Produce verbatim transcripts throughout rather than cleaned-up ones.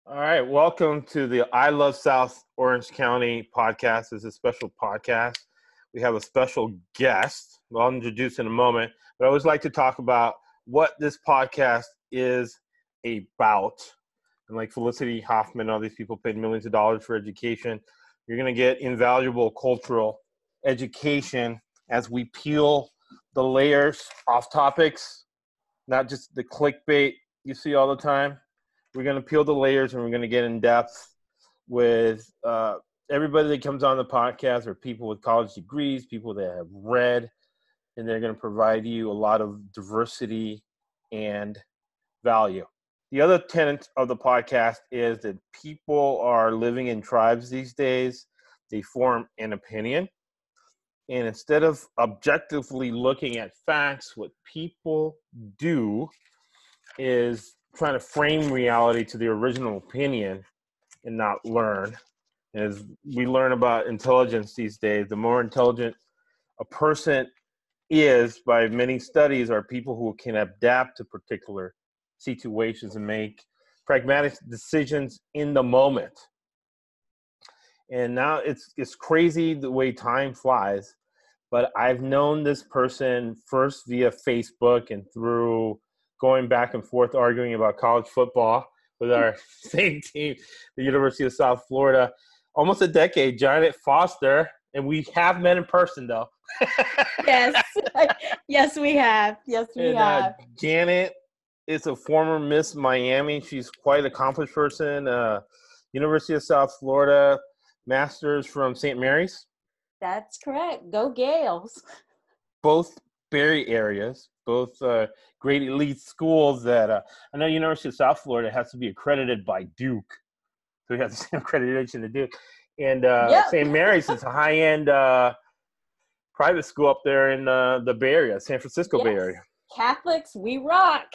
All right, welcome to the I Love South Orange County podcast. This is a special podcast. We have a special guest. Well, I'll introduce in a moment, but I always like to talk about what this podcast is about. And like Felicity Huffman, all these people paid millions of dollars for education. You're going to get invaluable cultural education as we peel the layers off topics, not just the clickbait you see all the time. We're going to peel the layers and we're going to get in depth with uh, everybody that comes on the podcast are people with college degrees, people that have read, and they're going to provide you a lot of diversity and value. The other tenet of the podcast is that people are living in tribes these days. They form an opinion. And instead of objectively looking at facts, what people do is trying to frame reality to the original opinion and not learn. As we learn about intelligence these days, the more intelligent a person is, by many studies, are people who can adapt to particular situations and make pragmatic decisions in the moment. And now it's it's crazy the way time flies, but I've known this person first via Facebook and through going back and forth arguing about college football with our same team, the University of South Florida, almost a decade. Janet Foster, and we have met in person though. Yes, yes, we have. Yes, we and, have. Uh, Janet is a former Miss Miami. She's quite an accomplished person. Uh, University of South Florida, master's from Saint Mary's. That's correct. Go Gales. Both Bay areas, both uh, great elite schools that uh, I know University of South Florida has to be accredited by Duke. So we have the same accreditation to Duke. And uh, Yep. Saint Mary's is a high-end uh, private school up there in uh, the Bay Area, San Francisco Yes. Bay Area. Catholics, we rock.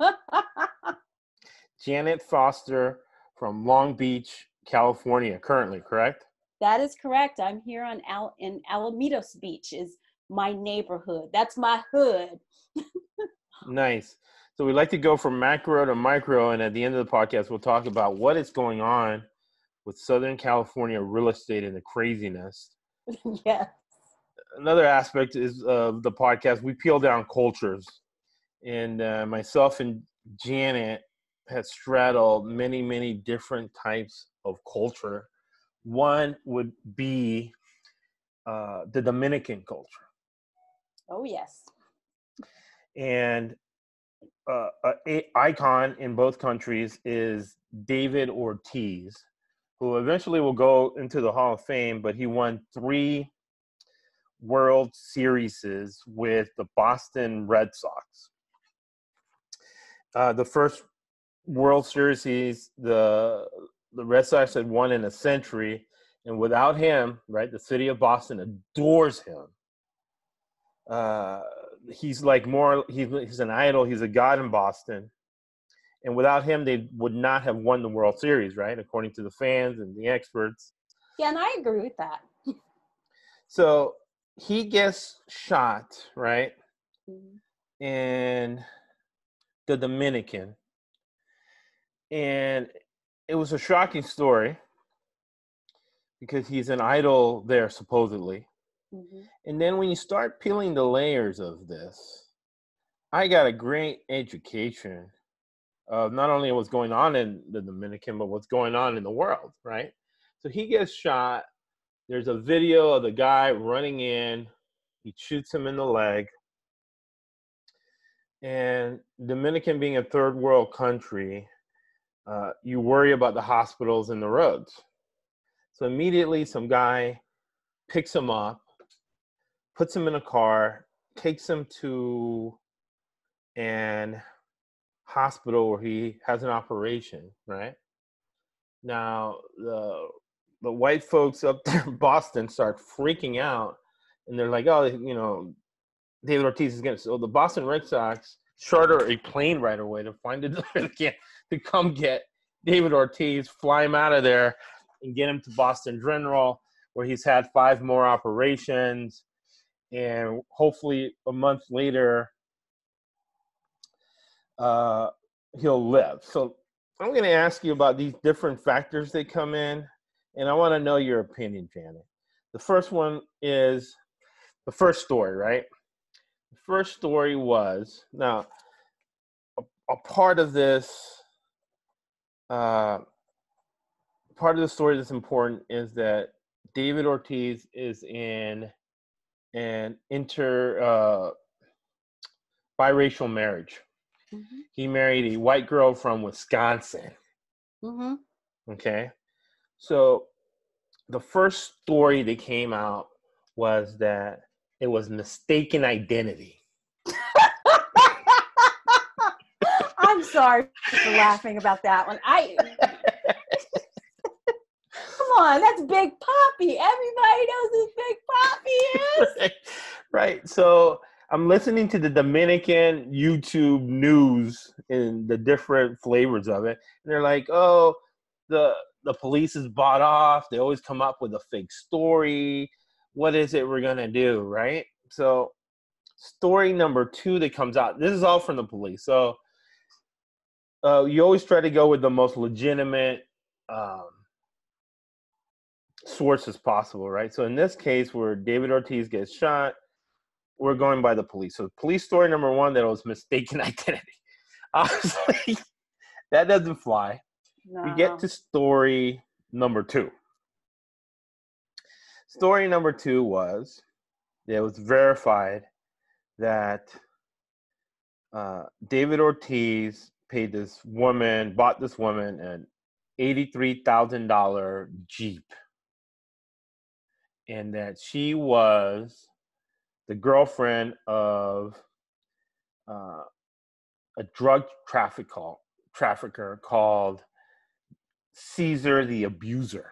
Janet Foster from Long Beach, California, currently, correct? That is correct. I'm here on Al- in Alamitos Beach is my neighborhood. That's my hood. Nice. So we like to go from macro to micro, and at the end of the podcast, we'll talk about what is going on with Southern California real estate and the craziness. Yes. Another aspect is of uh, the podcast, we peel down cultures. And uh, myself and Janet have straddled many, many different types of culture. One would be uh, the Dominican culture. Oh, yes. And uh, an icon in both countries is David Ortiz, who eventually will go into the Hall of Fame, but he won three World Series with the Boston Red Sox. Uh, the first World Series the the Red Sox had won in a century, and without him, right, the city of Boston adores him. Uh, he's like more, he's, he's an idol, he's a god in Boston. And without him, they would not have won the World Series, right, according to the fans and the experts. Yeah, and I agree with that. So he gets shot, right, Mm-hmm. in the Dominican. And it was a shocking story because he's an idol there, supposedly. Mm-hmm. And then when you start peeling the layers of this, I got a great education of not only what's going on in the Dominican, but what's going on in the world, right? So he gets shot. There's a video of the guy running in. He shoots him in the leg. And Dominican being a third world country, uh, you worry about the hospitals and the roads. So immediately some guy picks him up, puts him in a car, takes him to an hospital where he has an operation, right? Now, the the white folks up there in Boston start freaking out, and they're like, oh, you know, David Ortiz is going to – so the Boston Red Sox charter a plane right away to find a to come get David Ortiz, fly him out of there, and get him to Boston General, where he's had five more operations. And hopefully a month later, uh, he'll live. So I'm going to ask you about these different factors that come in, and I want to know your opinion, Janet. The first one is the first story, right? The first story was, now, a, a part of this, uh, part of the story that's important is that David Ortiz is in an inter, uh, biracial marriage. Mm-hmm. He married a white girl from Wisconsin. Mm-hmm. Okay. So the first story that came out was that it was mistaken identity. I'm sorry for laughing about that one. I Come on, that's Big Papi. Everybody knows who Big Papi is. Right. Right. So I'm listening to the Dominican YouTube news and the different flavors of it. And they're like, oh, the the police is bought off. They always come up with a fake story. What is it we're going to do, right? So story number two that comes out, this is all from the police. So uh, you always try to go with the most legitimate um, source as possible, right? So in this case where David Ortiz gets shot, we're going by the police. So police story number one, that was mistaken identity. Honestly, that doesn't fly. No. We get to story number two. Story number two was, it was verified that uh, David Ortiz paid this woman, bought this woman an eighty-three thousand dollars Jeep. And that she was the girlfriend of uh, a drug traffic call, trafficker called Caesar the Abuser.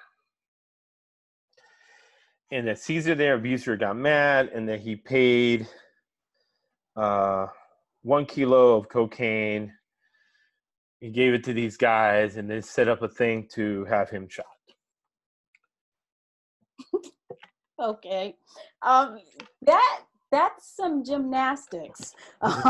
And that Caesar the Abuser got mad and that he paid uh, one kilo of cocaine. He gave it to these guys and they set up a thing to have him shot. Okay. Um, that that's some gymnastics. That's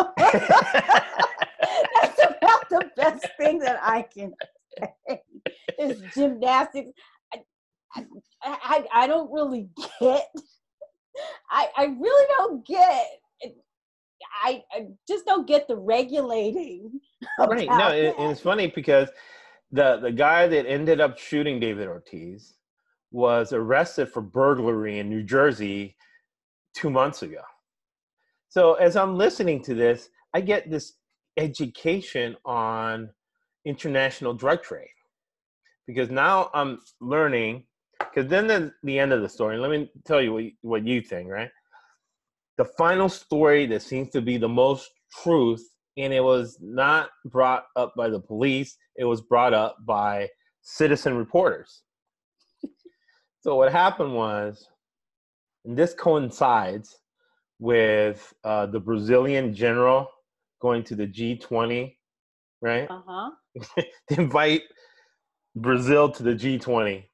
about the best thing that I can say is gymnastics. I, I, I don't really get, I, I really don't get, I, I just don't get the regulating. Right. No, it, it's funny because the, the guy that ended up shooting David Ortiz was arrested for burglary in New Jersey two months ago. So as I'm listening to this, I get this education on international drug trade. Because now I'm learning, because then there's the end of the story. Let me tell you what, what you think, right? The final story that seems to be the most truth, and it was not brought up by the police, it was brought up by citizen reporters. So what happened was, and this coincides with uh, the Brazilian general going to the G twenty, right? Uh-huh. To invite Brazil to the G twenty.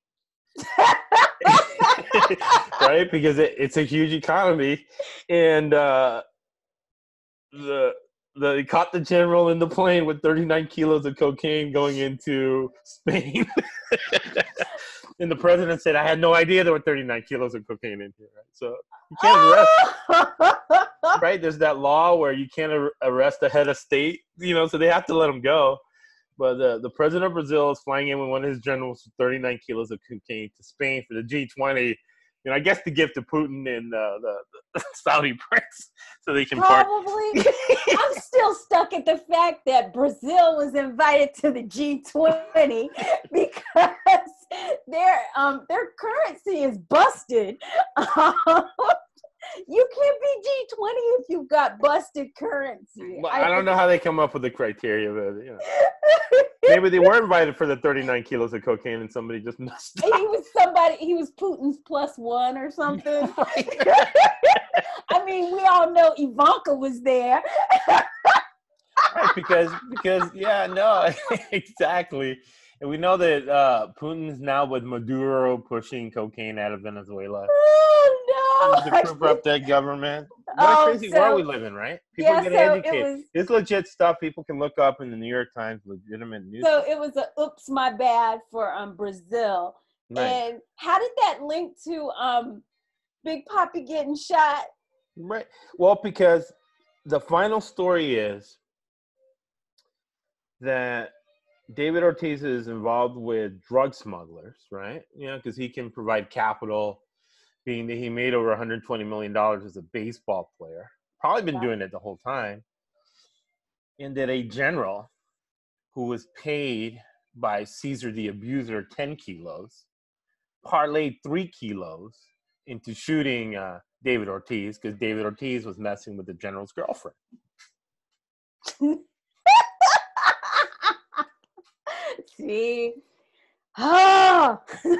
Right? Because it, it's a huge economy. And uh, the the they caught the general in the plane with thirty-nine kilos of cocaine going into Spain. And the president said, I had no idea there were thirty-nine kilos of cocaine in here. Right? So you can't arrest. Right? There's that law where you can't ar- arrest a head of state, you know, so they have to let him go. But the, the president of Brazil is flying in with one of his generals with thirty-nine kilos of cocaine to Spain for the G twenty. You know, I guess to give to Putin and uh, the, the Saudi prince so they can Probably. Part- I'm still stuck at the fact that Brazil was invited to the G twenty because their um their currency is busted. You can't be G twenty if you've got busted currency. Well, I, I don't know how they come up with the criteria, but you know. Maybe they were invited for the thirty-nine kilos of cocaine and somebody just messed up. He was somebody, he was Putin's plus one or something. I mean, we all know Ivanka was there. Right, because, because, yeah, no, exactly. And we know that uh, Putin's now with Maduro pushing cocaine out of Venezuela. Oh, no. To prop up that government. What a Oh, crazy world we so live in, right? People are yeah, getting so it educated. was It's legit stuff people can look up in the New York Times, legitimate news. so it was a oops, my bad for um Brazil. Right. And how did that link to um Big Papi getting shot? Right. Well, because the final story is that David Ortiz is involved with drug smugglers, right? You know, because he can provide capital, being that he made over one hundred twenty million dollars as a baseball player. Probably been Yeah. doing it the whole time. And that a general who was paid by Caesar the Abuser ten kilos, parlayed three kilos into shooting uh, David Ortiz because David Ortiz was messing with the general's girlfriend. See? Oh.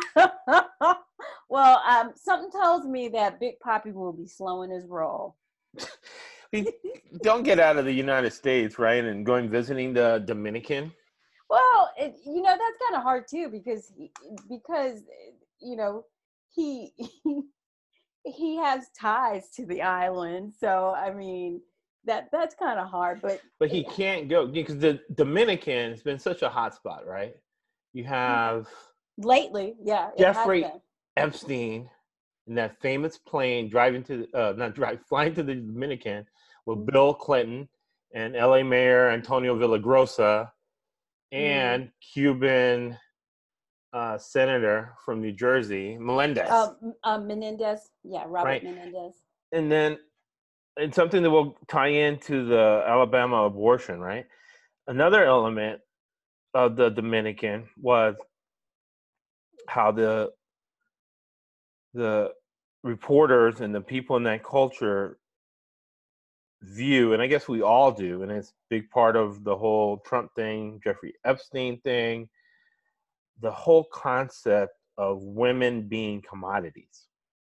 Well, um, something tells me that Big Papi will be slowing his roll. He don't get out of the United States, right, and going visiting the Dominican. Well, it, you know that's kind of hard too because he, because you know he, he he has ties to the island, so I mean that that's kind of hard. But But he can't go because the Dominican has been such a hot spot, right? You have lately, yeah, it has Jeffrey been. Epstein in that famous plane driving to uh, not drive flying to the Dominican with Mm-hmm. Bill Clinton and L A Mayor Antonio Villagrosa and Mm-hmm. Cuban uh, senator from New Jersey, Melendez, Um, um, Menendez, yeah, Robert right? Menendez. And then it's something that will tie into the Alabama abortion, right? Another element of the Dominican was how the the reporters and the people in that culture view, and I guess we all do, and it's a big part of the whole Trump thing, Jeffrey Epstein thing, the whole concept of women being commodities.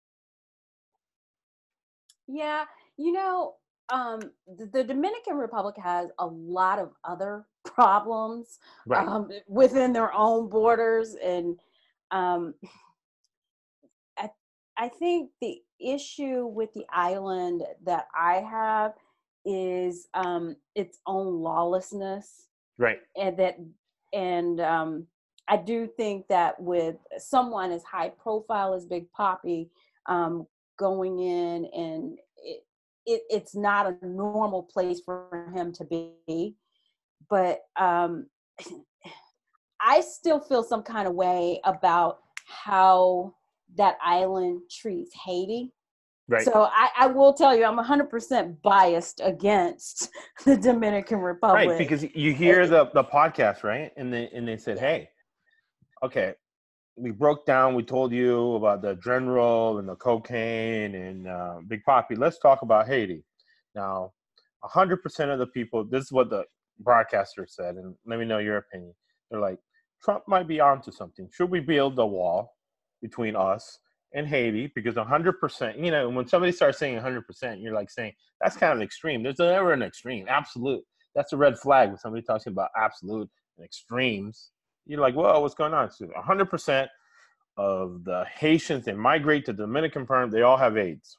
Yeah, you know, um, the, the Dominican Republic has a lot of other problems Right. um, within their own borders, and um, I I think the issue with the island that I have is um, its own lawlessness, Right. and that and um, I do think that with someone as high profile as Big Papi um, going in and it, it, it's not a normal place for him to be, but um, I still feel some kind of way about how that island treats Haiti. Right. So I, I will tell you, I'm one hundred percent biased against the Dominican Right. Republic. Because you hear the, the podcast, right? And they, and they said, hey, okay, we broke down, we told you about the general and the cocaine and uh, Big Papi. Let's talk about Haiti. Now, one hundred percent of the people, this is what the broadcaster said, and let me know your opinion. They're like, Trump might be onto something. Should we build a wall between us and Haiti? Because one hundred percent, you know, when somebody starts saying one hundred percent, you're like saying, that's kind of extreme. There's never an extreme. Absolute. That's a red flag when somebody talks about absolute and extremes. You're like, whoa, what's going on? So one hundred percent of the Haitians that migrate to the Dominican Republic, they all have AIDS.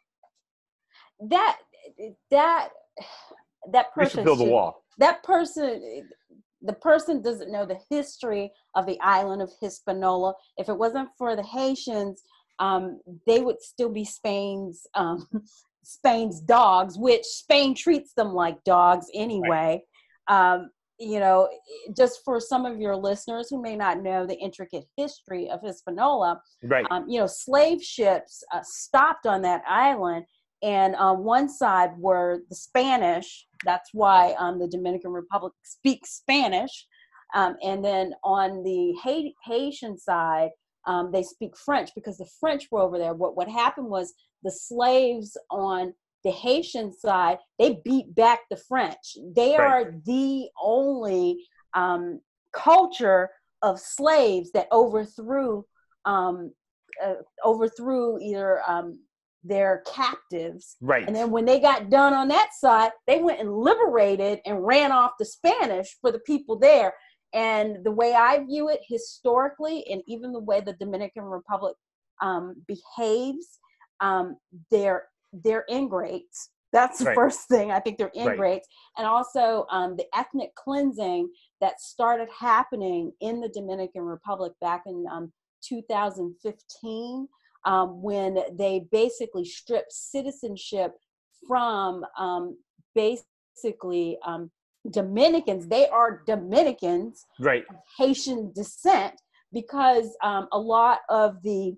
That that that We should person build a should wall. that person the person doesn't know the history of the island of Hispaniola. If it wasn't for the Haitians, um, they would still be Spain's um, Spain's dogs, which Spain treats them like dogs anyway. Right. Um, you know, just for some of your listeners who may not know the intricate history of Hispaniola, right? Um, you know, slave ships uh, stopped on that island, and on one side were the Spanish. That's why um, the Dominican Republic speaks Spanish, um, and then on the Haiti, Haitian side, um, they speak French because the French were over there. What what happened was the slaves on the Haitian side, they beat back the French. They right. are the only um, culture of slaves that overthrew um, uh, overthrew either um, their captives. Right. And then when they got done on that side, they went and liberated and ran off the Spanish for the people there. And the way I view it historically, and even the way the Dominican Republic um, behaves, um, they're they're ingrates. That's the Right. first thing. I think they're Right. ingrates. And also um, the ethnic cleansing that started happening in the Dominican Republic back in um, two thousand fifteen, um, when they basically stripped citizenship from um, basically um, Dominicans. They are Dominicans Right. of Haitian descent, because um, a lot of the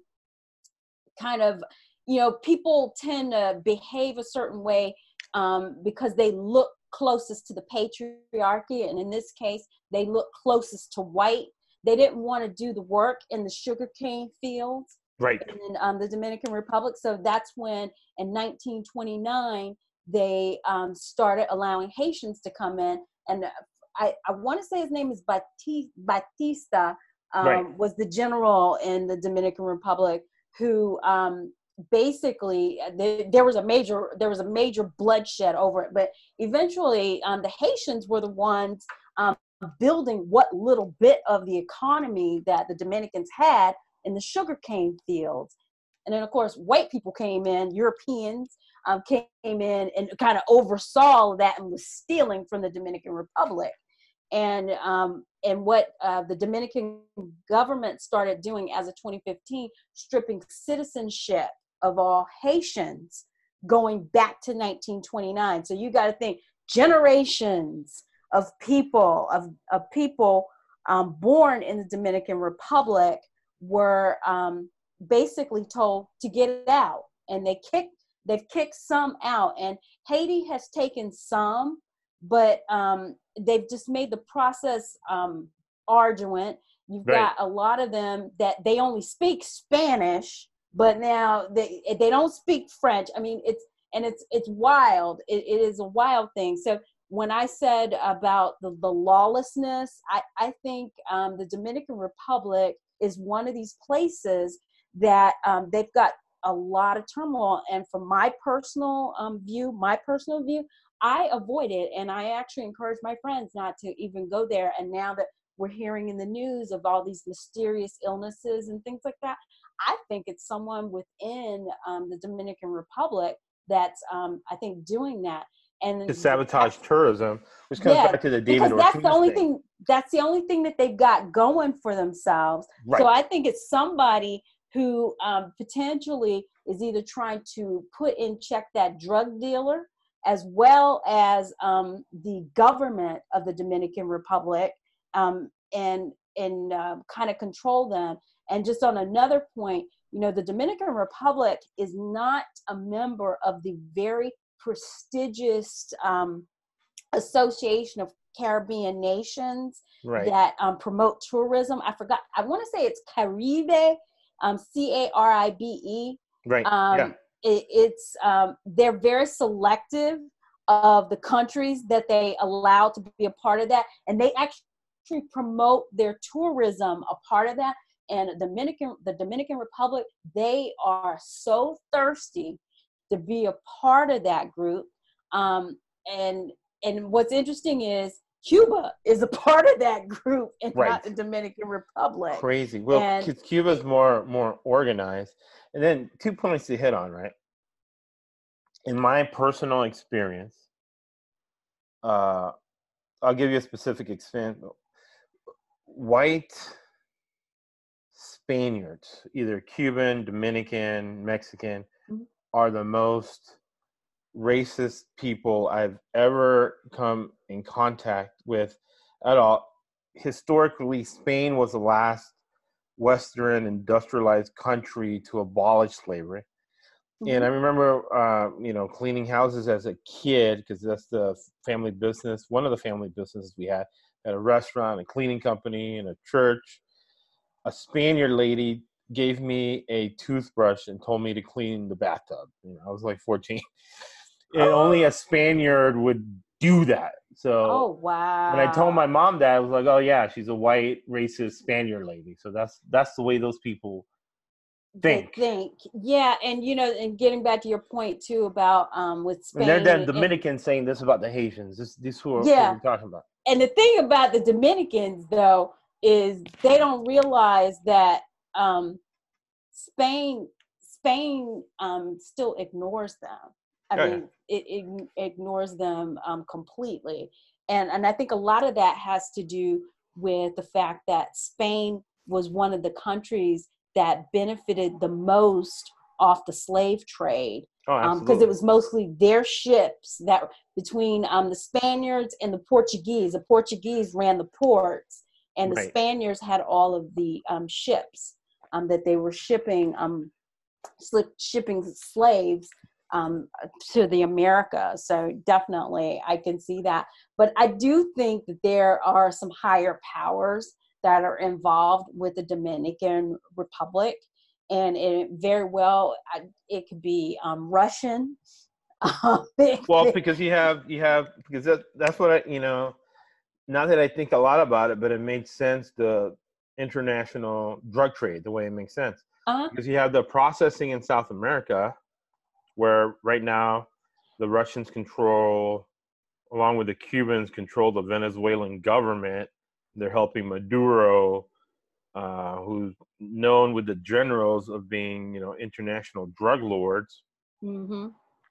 kind of, you know, people tend to behave a certain way um, because they look closest to the patriarchy. And in this case, they look closest to white. They didn't want to do the work in the sugarcane fields Right. in um, the Dominican Republic. So that's when in nineteen twenty-nine, they um, started allowing Haitians to come in. And I, I want to say his name is Bati- Batista, um, Right. was the general in the Dominican Republic who um, basically the, there was a major there was a major bloodshed over it. But eventually, um, the Haitians were the ones um, building what little bit of the economy that the Dominicans had in the sugarcane fields. And then, of course, white people came in, Europeans um, came in and kind of oversaw that and was stealing from the Dominican Republic. And um, and what uh, the Dominican government started doing as of twenty fifteen, stripping citizenship of all Haitians going back to nineteen twenty-nine. So you got to think generations of people of, of people um, born in the Dominican Republic were um, basically told to get it out, and they kicked they've kicked some out, and Haiti has taken some, but um, they've just made the process um, arduous. You've Right. got a lot of them that they only speak Spanish, but now they they don't speak French. I mean, it's and it's it's wild. It, it is a wild thing. So when I said about the, the lawlessness, I, I think um, the Dominican Republic is one of these places that um, they've got a lot of turmoil. And from my personal um, view, my personal view, I avoid it. And I actually encourage my friends not to even go there. And now that we're hearing in the news of all these mysterious illnesses and things like that, I think it's someone within um, the Dominican Republic that's, um, I think, doing that. And To sabotage tourism, which comes yeah, back to the David because that's the Ortiz only thing. thing, that's the only thing that they've got going for themselves. Right. So I think it's somebody who um, potentially is either trying to put in check that drug dealer, as well as um, the government of the Dominican Republic, um, and and uh, kind of control them. And just on another point, you know, the Dominican Republic is not a member of the very prestigious um, Association of Caribbean Nations Right. that um, promote tourism. I forgot, I want to say it's Caribe, um, C A R I B E. Right. Um, Yeah. it, it's, um, they're very selective of the countries that they allow to be a part of that. And they actually promote their tourism a part of that. And Dominican, the Dominican Republic, they are so thirsty to be a part of that group. Um, and and what's interesting is Cuba is a part of that group and Right. not the Dominican Republic. Crazy. Well, And Cu- Cuba's more more organized. And then two points to hit on, right? In my personal experience, uh, I'll give you a specific example. White Spaniards, either Cuban, Dominican, Mexican, Mhm. are the most racist people I've ever come in contact with at all. Historically, Spain was the last Western industrialized country to abolish slavery. And I Mhm. remember, uh, you know, cleaning houses as a kid, because that's the family business. One of the family businesses we had, at a restaurant, a cleaning company, and a church. A Spaniard lady gave me a toothbrush and told me to clean the bathtub. You know, I was like fourteen. And only a Spaniard would do that. Oh, So when I told my wow. mom that, I was like, "Oh yeah, she's a white racist Spaniard lady." So that's that's the way those people They think. think, yeah. And, you know, and getting back to your point too about um, with And they're Spain then and, and Dominicans saying this about the Haitians. This these who are who yeah. we're talking about. And the thing about the Dominicans though, is they don't realize that um, Spain, Spain um, still ignores them. I Oh, mean, it, it ignores them um, completely. And, and I think a lot of that has to do with the fact that Spain was one of the countries that benefited the most off the slave trade, oh, because um, absolutely. it was mostly their ships that between um, the Spaniards and the Portuguese. The Portuguese ran the ports, and the Right. Spaniards had all of the um, ships um, that they were shipping, um, slip, shipping slaves um, to the Americas. So definitely I can see that. But I do think that there are some higher powers that are involved with the Dominican Republic. And it very well, it could be um, Russian. Well, because you have, you have, because that, that's what I, you know, not that I think a lot about it, but it made sense, the international drug trade, the way it makes sense. Uh-huh. Because you have the processing in South America, where right now the Russians control, along with the Cubans, control the Venezuelan government. They're helping Maduro, uh, who's known with the generals of being, you know, international drug lords. Mm-hmm.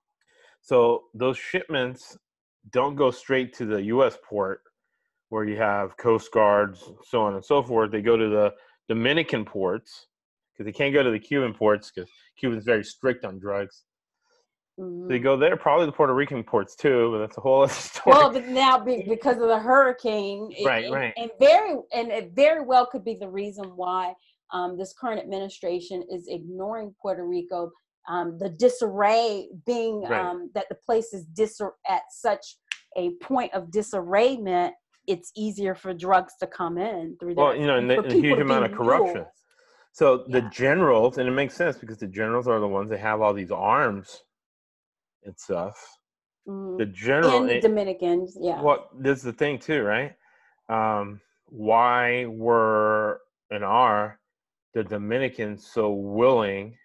So those shipments don't go straight to the U S port, where you have Coast Guards, so on and so forth. They go to the Dominican ports, because they can't go to the Cuban ports because Cuban's very strict on drugs. Mm-hmm. They go there, probably the Puerto Rican ports too, but that's a whole other story. Well, but now because of the hurricane, right, it, right, and very and it very well could be the reason why um, this current administration is ignoring Puerto Rico. Um, the disarray being right. um, that the place is dis- at such a point of disarrayment, it's easier for drugs to come in through there. Well, you know, and, for the, and a huge amount of corruption. Mules. So the Yeah. generals, and it makes sense because the generals are the ones that have all these arms and stuff. Mm-hmm. The general, and the it, Dominicans, yeah. Well, this is the thing too, right? Um, why were and are the Dominicans so willing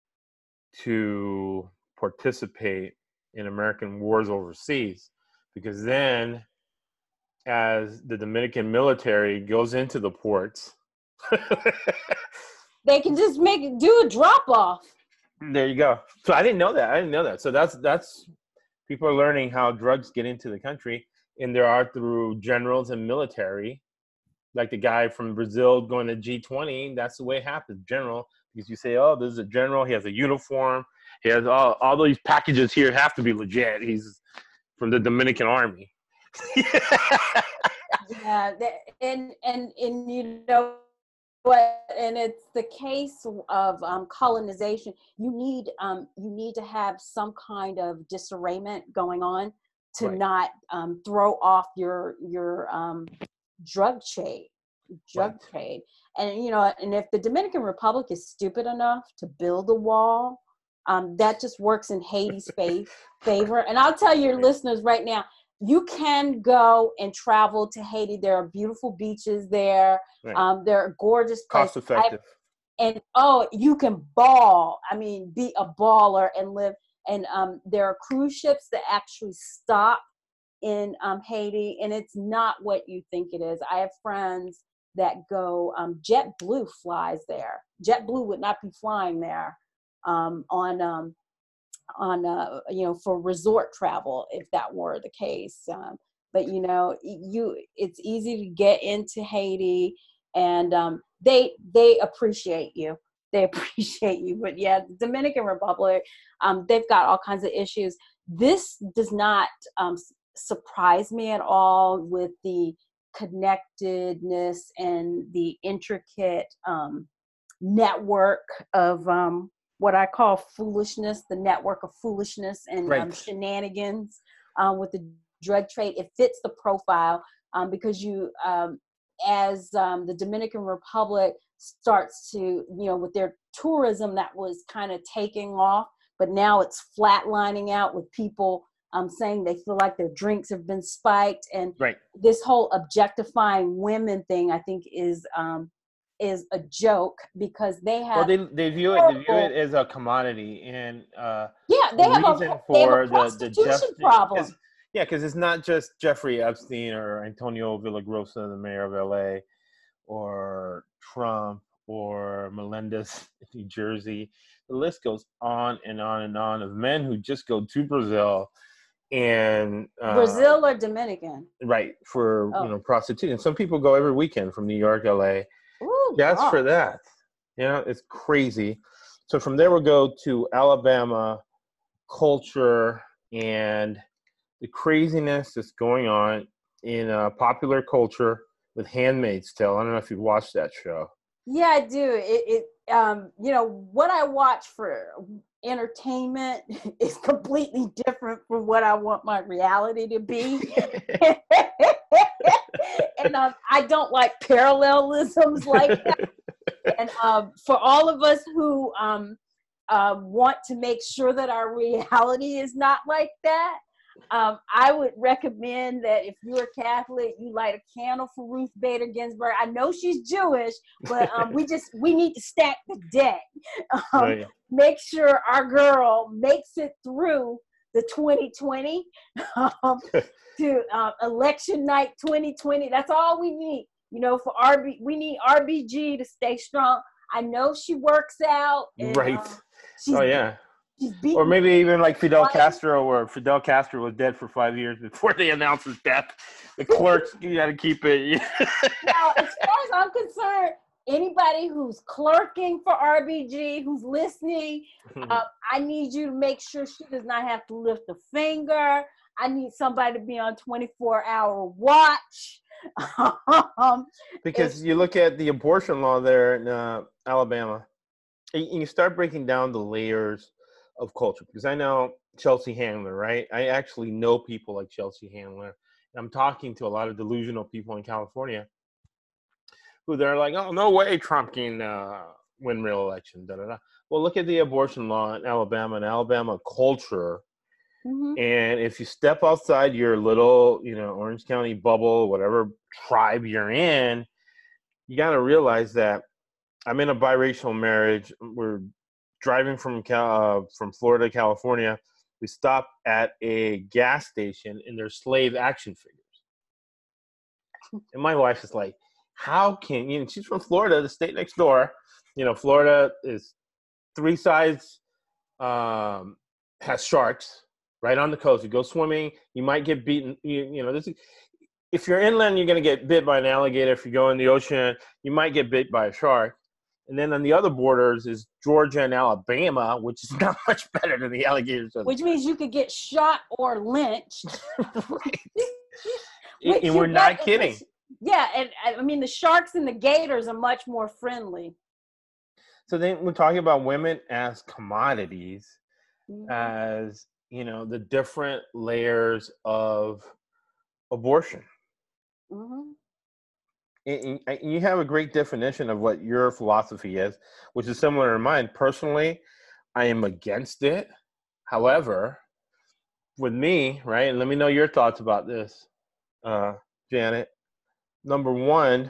to participate in American wars overseas? Because then, as the Dominican military goes into the ports, they can just make it do a drop off. There you go. So I didn't know that. I didn't know that. So that's that's people are learning how drugs get into the country, and there are through generals and military. Like the guy from Brazil going to G twenty, that's the way it happens, general. Because you say, oh, this is a general. He has a uniform. He has all, all these packages here have to be legit. He's from the Dominican Army. Yeah, and and and you know what? And it's the case of um, colonization. You need um, you need to have some kind of disarrayment going on to Right. not um, throw off your your um, drug trade, drug Right. trade. And you know, and if the Dominican Republic is stupid enough to build a wall, um, that just works in Haiti's favor. And I'll tell your listeners right now, you can go and travel to Haiti. There are beautiful beaches there. Right. Um, there are gorgeous places. Cost effective. I, and oh, you can ball. I mean, be a baller and live. And um, there are cruise ships that actually stop in um, Haiti, and it's not what you think it is. I have friends that go. Um, JetBlue flies there. JetBlue would not be flying there um, on. Um, on uh, you know, for resort travel if that were the case, um, but you know, you it's easy to get into Haiti, and um, they they appreciate you they appreciate you but yeah, the Dominican Republic, um, they've got all kinds of issues. This does not um, surprise me at all with the connectedness and the intricate um, network of um, what I call foolishness, the network of foolishness and Right. um, shenanigans um, with the drug trade. It fits the profile um, because you, um, as um, the Dominican Republic starts to, you know, with their tourism that was kind of taking off, but now it's flatlining out with people um, saying they feel like their drinks have been spiked. And Right. this whole objectifying women thing, I think, is um, is a joke because they have Well, they they view it they view it as a commodity, and uh, yeah they the have reason a they have for a the the prostitution Jeff, problem. is, yeah, because it's not just Jeffrey Epstein or Antonio Villagrosa, the mayor of L A, or Trump or Melendez, New Jersey. The list goes on and on and on of men who just go to Brazil and uh, Brazil or Dominican? Right, for Oh. you know prostitution. Some people go every weekend from New York, L A. Ooh, Just God. for that. You know, it's crazy. So from there we'll go to Alabama culture and the craziness that's going on in uh, popular culture with Handmaid's Tale. I don't know if you've watched that show. Yeah, I do. It, it um, you know, what I watch for entertainment is completely different from what I want my reality to be. And um, I don't like parallelisms like that. And um, for all of us who um, uh, want to make sure that our reality is not like that, um, I would recommend that if you're Catholic, you light a candle for Ruth Bader Ginsburg. I know she's Jewish, but um, we just we need to stack the deck. Um, Right. Make sure our girl makes it through the twenty twenty um, to uh, election night twenty twenty. That's all we need. You know, for R B, we need R B G to stay strong. I know she works out. And, Right. um, she's, Oh yeah. she's beating. Or maybe even like Fidel Castro, where Fidel Castro was dead for five years before they announced his death. The clerks, you got to keep it. Now, as far as I'm concerned, anybody who's clerking for R B G, who's listening, uh, I need you to make sure she does not have to lift a finger. I need somebody to be on twenty-four hour watch. um, Because you look at the abortion law there in uh, Alabama, and you start breaking down the layers of culture. Because I know Chelsea Handler, right? I actually know people like Chelsea Handler. And I'm talking to a lot of delusional people in California who they're like, oh, no way Trump can uh, win real election. Da, da, da. Well, look at the abortion law in Alabama and Alabama culture. mm-hmm. And if you step outside your little, you know, Orange County bubble, whatever tribe you're in, you got to realize that I'm in a biracial marriage. We're driving from Cal- uh, from Florida to California. We stop at a gas station, and there's slave action figures. And my wife is like, how can, you know, she's from Florida, the state next door. You know, Florida is three sides, um, has sharks right on the coast. You go swimming, you might get beaten. You, you know, this is, if you're inland, you're going to get bit by an alligator. If you go in the ocean, you might get bit by a shark. And then on the other borders is Georgia and Alabama, which is not much better than the alligators. Which means you could get shot or lynched. Right. Which And we're you not got- kidding. which- yeah, and I mean the sharks and the gators are much more friendly. So then we're talking about women as commodities, Mhm. as, you know, the different layers of abortion. Mm-hmm. And and you have a great definition of what your philosophy is, which is similar to mine. Personally, I am against it. However, with me, right, and let me know your thoughts about this, uh, Janet. Number one,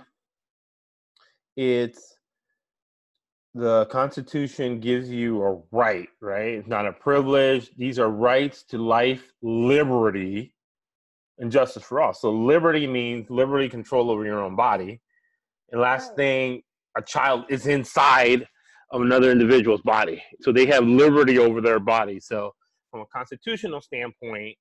it's the Constitution gives you a right, right? It's not a privilege. These are rights to life, liberty, and justice for all. So liberty means liberty, control over your own body. And last Right. thing, a child is inside of another individual's body. So they have liberty over their body. So from a constitutional standpoint,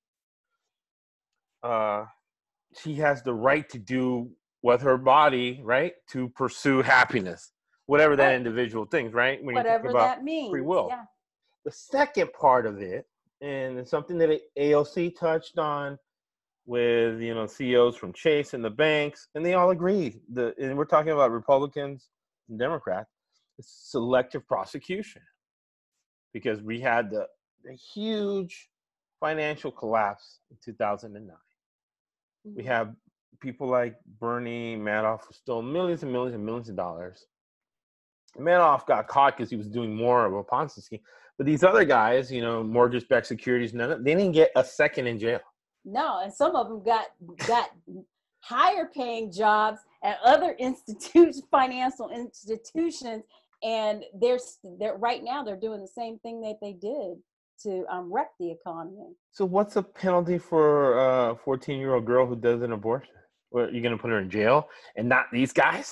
uh, she has the right to do with her body, right, to pursue happiness, whatever that Right. individual thinks, right? When you're Whatever talking about that means. free will. Yeah. The second part of it, and it's something that A O C touched on with, you know, C E Os from Chase and the banks, and they all agreed. The and we're talking about Republicans and Democrats. It's selective prosecution, because we had the, the huge financial collapse in two thousand nine. Mm-hmm. We have people like Bernie Madoff who stole millions and millions and millions of dollars. Madoff got caught because he was doing more of a Ponzi scheme. But these other guys, you know, mortgage-backed securities, none, they didn't get a second in jail. No, and some of them got got higher paying jobs at other institutions, financial institutions, and they're they're right now they're doing the same thing that they did to um, wreck the economy. So what's the penalty for a fourteen-year-old girl who does an abortion? What, are you going to put her in jail and not these guys?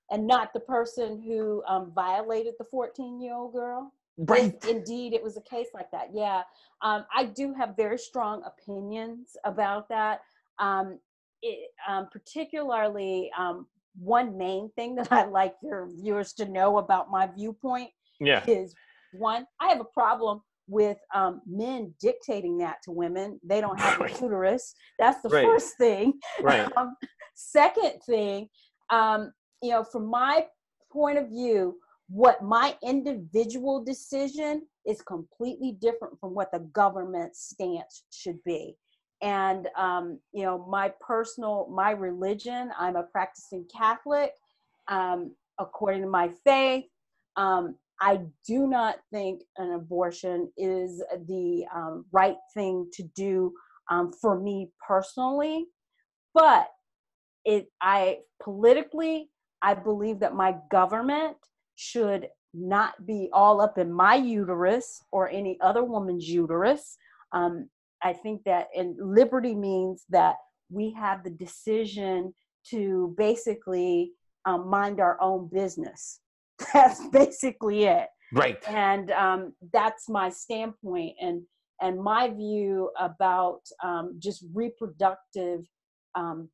and not the person who um, violated the fourteen-year-old girl. Right. If indeed it was a case like that. Yeah. Um, I do have very strong opinions about that. Um, it, um, particularly, um, one main thing that I'd like your viewers to know about my viewpoint Yeah. is, one, I have a problem with um, men dictating that to women. They don't have a uterus. That's the Right. first thing. Right. Um, second thing, um, you know, from my point of view, what my individual decision is completely different from what the government's stance should be. And, um, you know, my personal, my religion, I'm a practicing Catholic. Um, according to my faith, um, I do not think an abortion is the um, right thing to do um, for me personally. But it, I politically, I believe that my government should not be all up in my uterus or any other woman's uterus. Um, I think that, and liberty means that we have the decision to basically um, mind our own business. That's basically it. Right. And um, that's my standpoint, and and my view about um, just reproductive um,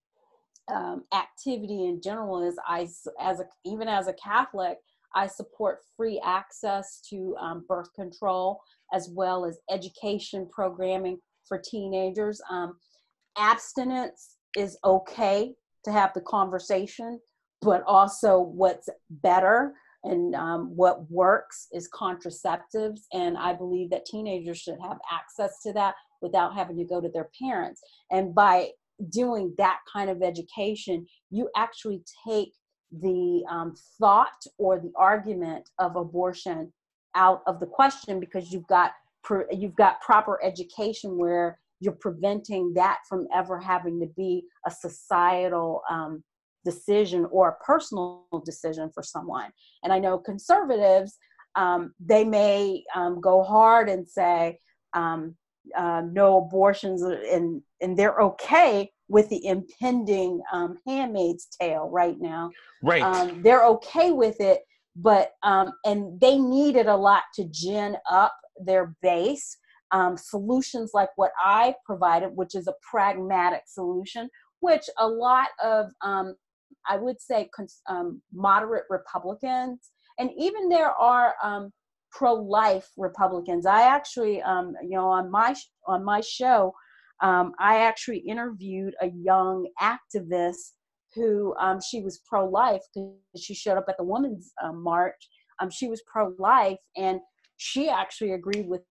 um, activity in general is, I, as a, even as a Catholic, I support free access to um, birth control, as well as education programming for teenagers. Um, abstinence is okay to have the conversation, but also what's better and um, what works is contraceptives. And I believe that teenagers should have access to that without having to go to their parents. And by doing that kind of education, you actually take the um, thought or the argument of abortion out of the question, because you've got pr- you've got proper education where you're preventing that from ever having to be a societal um, decision or a personal decision for someone. And I know conservatives, um, they may um, go hard and say um, uh, no abortions, and and they're okay with the impending um, Handmaid's Tale right now. Right. Um, they're okay with it, but um, and they needed a lot to gin up their base. Um, solutions like what I provided, which is a pragmatic solution, which a lot of, um, I would say, cons- um, moderate Republicans, and even there are um, pro-life Republicans. I actually, um, you know, on my on my show, um, I actually interviewed a young activist who um, she was pro-life because she showed up at the Women's uh, March. Um, she was pro-life, and she actually agreed with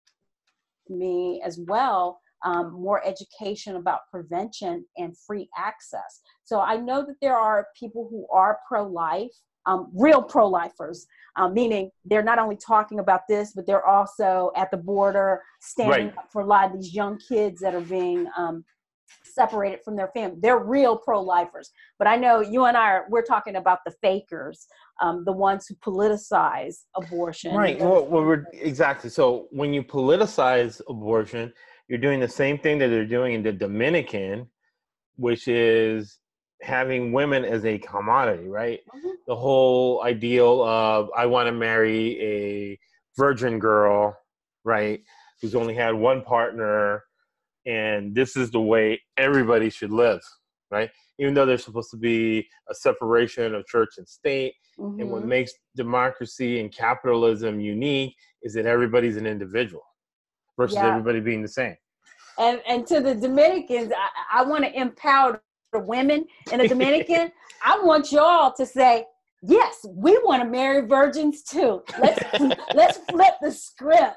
me as well, um, more education about prevention and free access. So I know that there are people who are pro-life, um, real pro-lifers, um, meaning they're not only talking about this, but they're also at the border standing Right. up for a lot of these young kids that are being um, separated from their family. They're real pro-lifers. But I know you and I are, we're talking about the fakers, um, the ones who politicize abortion. Right. Well, well, we're exactly. So when you politicize abortion, you're doing the same thing that they're doing in the Dominican, which is having women as a commodity, right? Mhm. The whole ideal of, I want to marry a virgin girl, right, who's only had one partner, and this is the way everybody should live, right? Even though there's supposed to be a separation of church and state. Mm-hmm. And what makes democracy and capitalism unique is that everybody's an individual versus Yeah. everybody being the same. And and to the Dominicans, I, I want to empower the women in the Dominican. I want y'all to say, yes, we want to marry virgins too. Let's let's flip the script.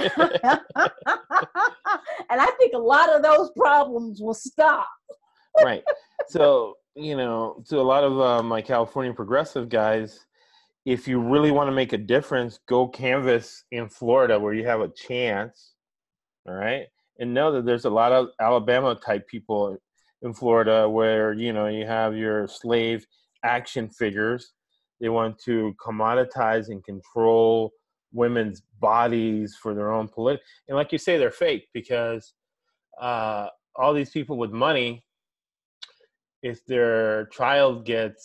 And I think a lot of those problems will stop. Right. So, you know, to a lot of uh, my California progressive guys, if you really want to make a difference, go canvas in Florida where you have a chance. All right. And know that there's a lot of Alabama type people in Florida where, you know, you have your slave action figures. They want to commoditize and control women's bodies for their own political. And like you say, they're fake because uh, all these people with money, if their child gets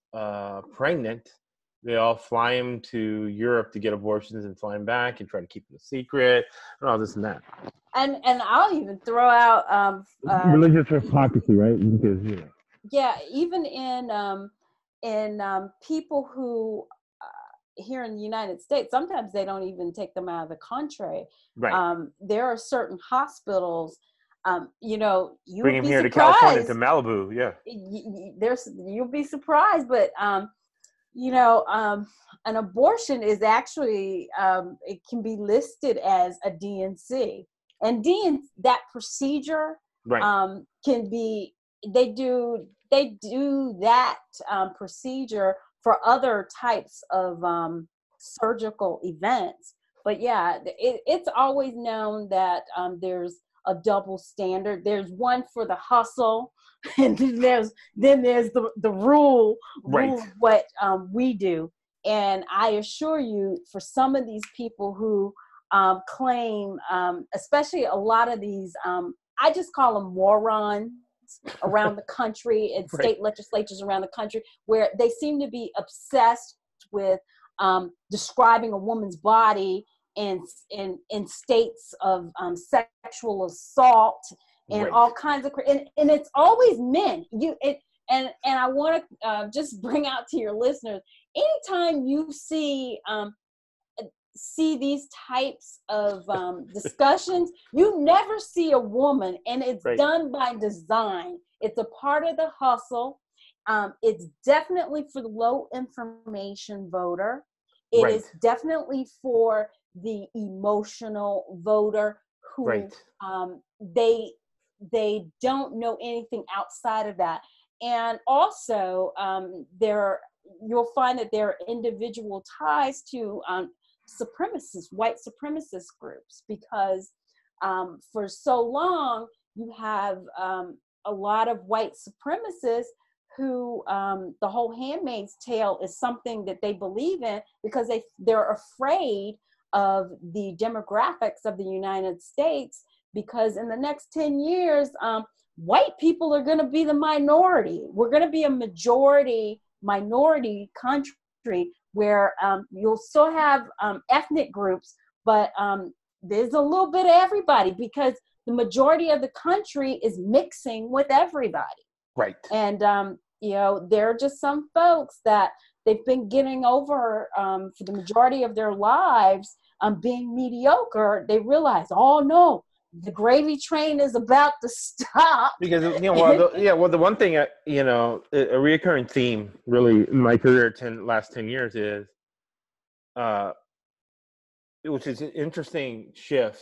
uh, pregnant, they all fly them to Europe to get abortions and fly them back and try to keep it a secret and all this and that. And and I'll even throw out um uh, religious hypocrisy, right? Because yeah, yeah, even in um in um people who uh, here in the United States, sometimes they don't even take them out of the country. right. Um, there are certain hospitals. Um, you know, you Bring would him be here surprised. to California, to Malibu, yeah. Y- y- There's you'll be surprised, but um, you know, um, an abortion is actually um, it can be listed as a D N C, and D N that procedure Right. um, can be they do they do that um, procedure for other types of um, surgical events. But yeah, it, it's always known that um, there's a double standard. There's one for the hustle, and then there's then there's the the rule Right. rule of what um, we do. And I assure you, for some of these people who um, claim, um, especially a lot of these, um, I just call them morons around the country and Right. state legislatures around the country, where they seem to be obsessed with um, describing a woman's body in in in states of um, sexual assault and Right. all kinds of and, and it's always men. You it and and I want to uh, just bring out to your listeners, anytime you see um, see these types of um, discussions, you never see a woman, and it's Right. done by design. It's a part of the hustle. Um, it's definitely for the low information voter. It Right. is definitely for the emotional voter who Right. um, they they don't know anything outside of that. And also, um, there you'll find that there are individual ties to um, supremacist, white supremacist groups, because um, for so long you have um, a lot of white supremacists who um, the whole Handmaid's Tale is something that they believe in because they they're afraid of the demographics of the United States, because in the next ten years, um, white people are going to be the minority. We're going to be a majority minority country where um, you'll still have um, ethnic groups, but um, there's a little bit of everybody, because the majority of the country is mixing with everybody. Right. And, um, you know, there are just some folks that they've been getting over um, for the majority of their lives um, being mediocre. They realize, oh, no, the gravy train is about to stop. Because, you know, well, the, yeah, well, the one thing, uh, you know, a, a recurring theme really in my career, ten last ten years is, uh, which is an interesting shift,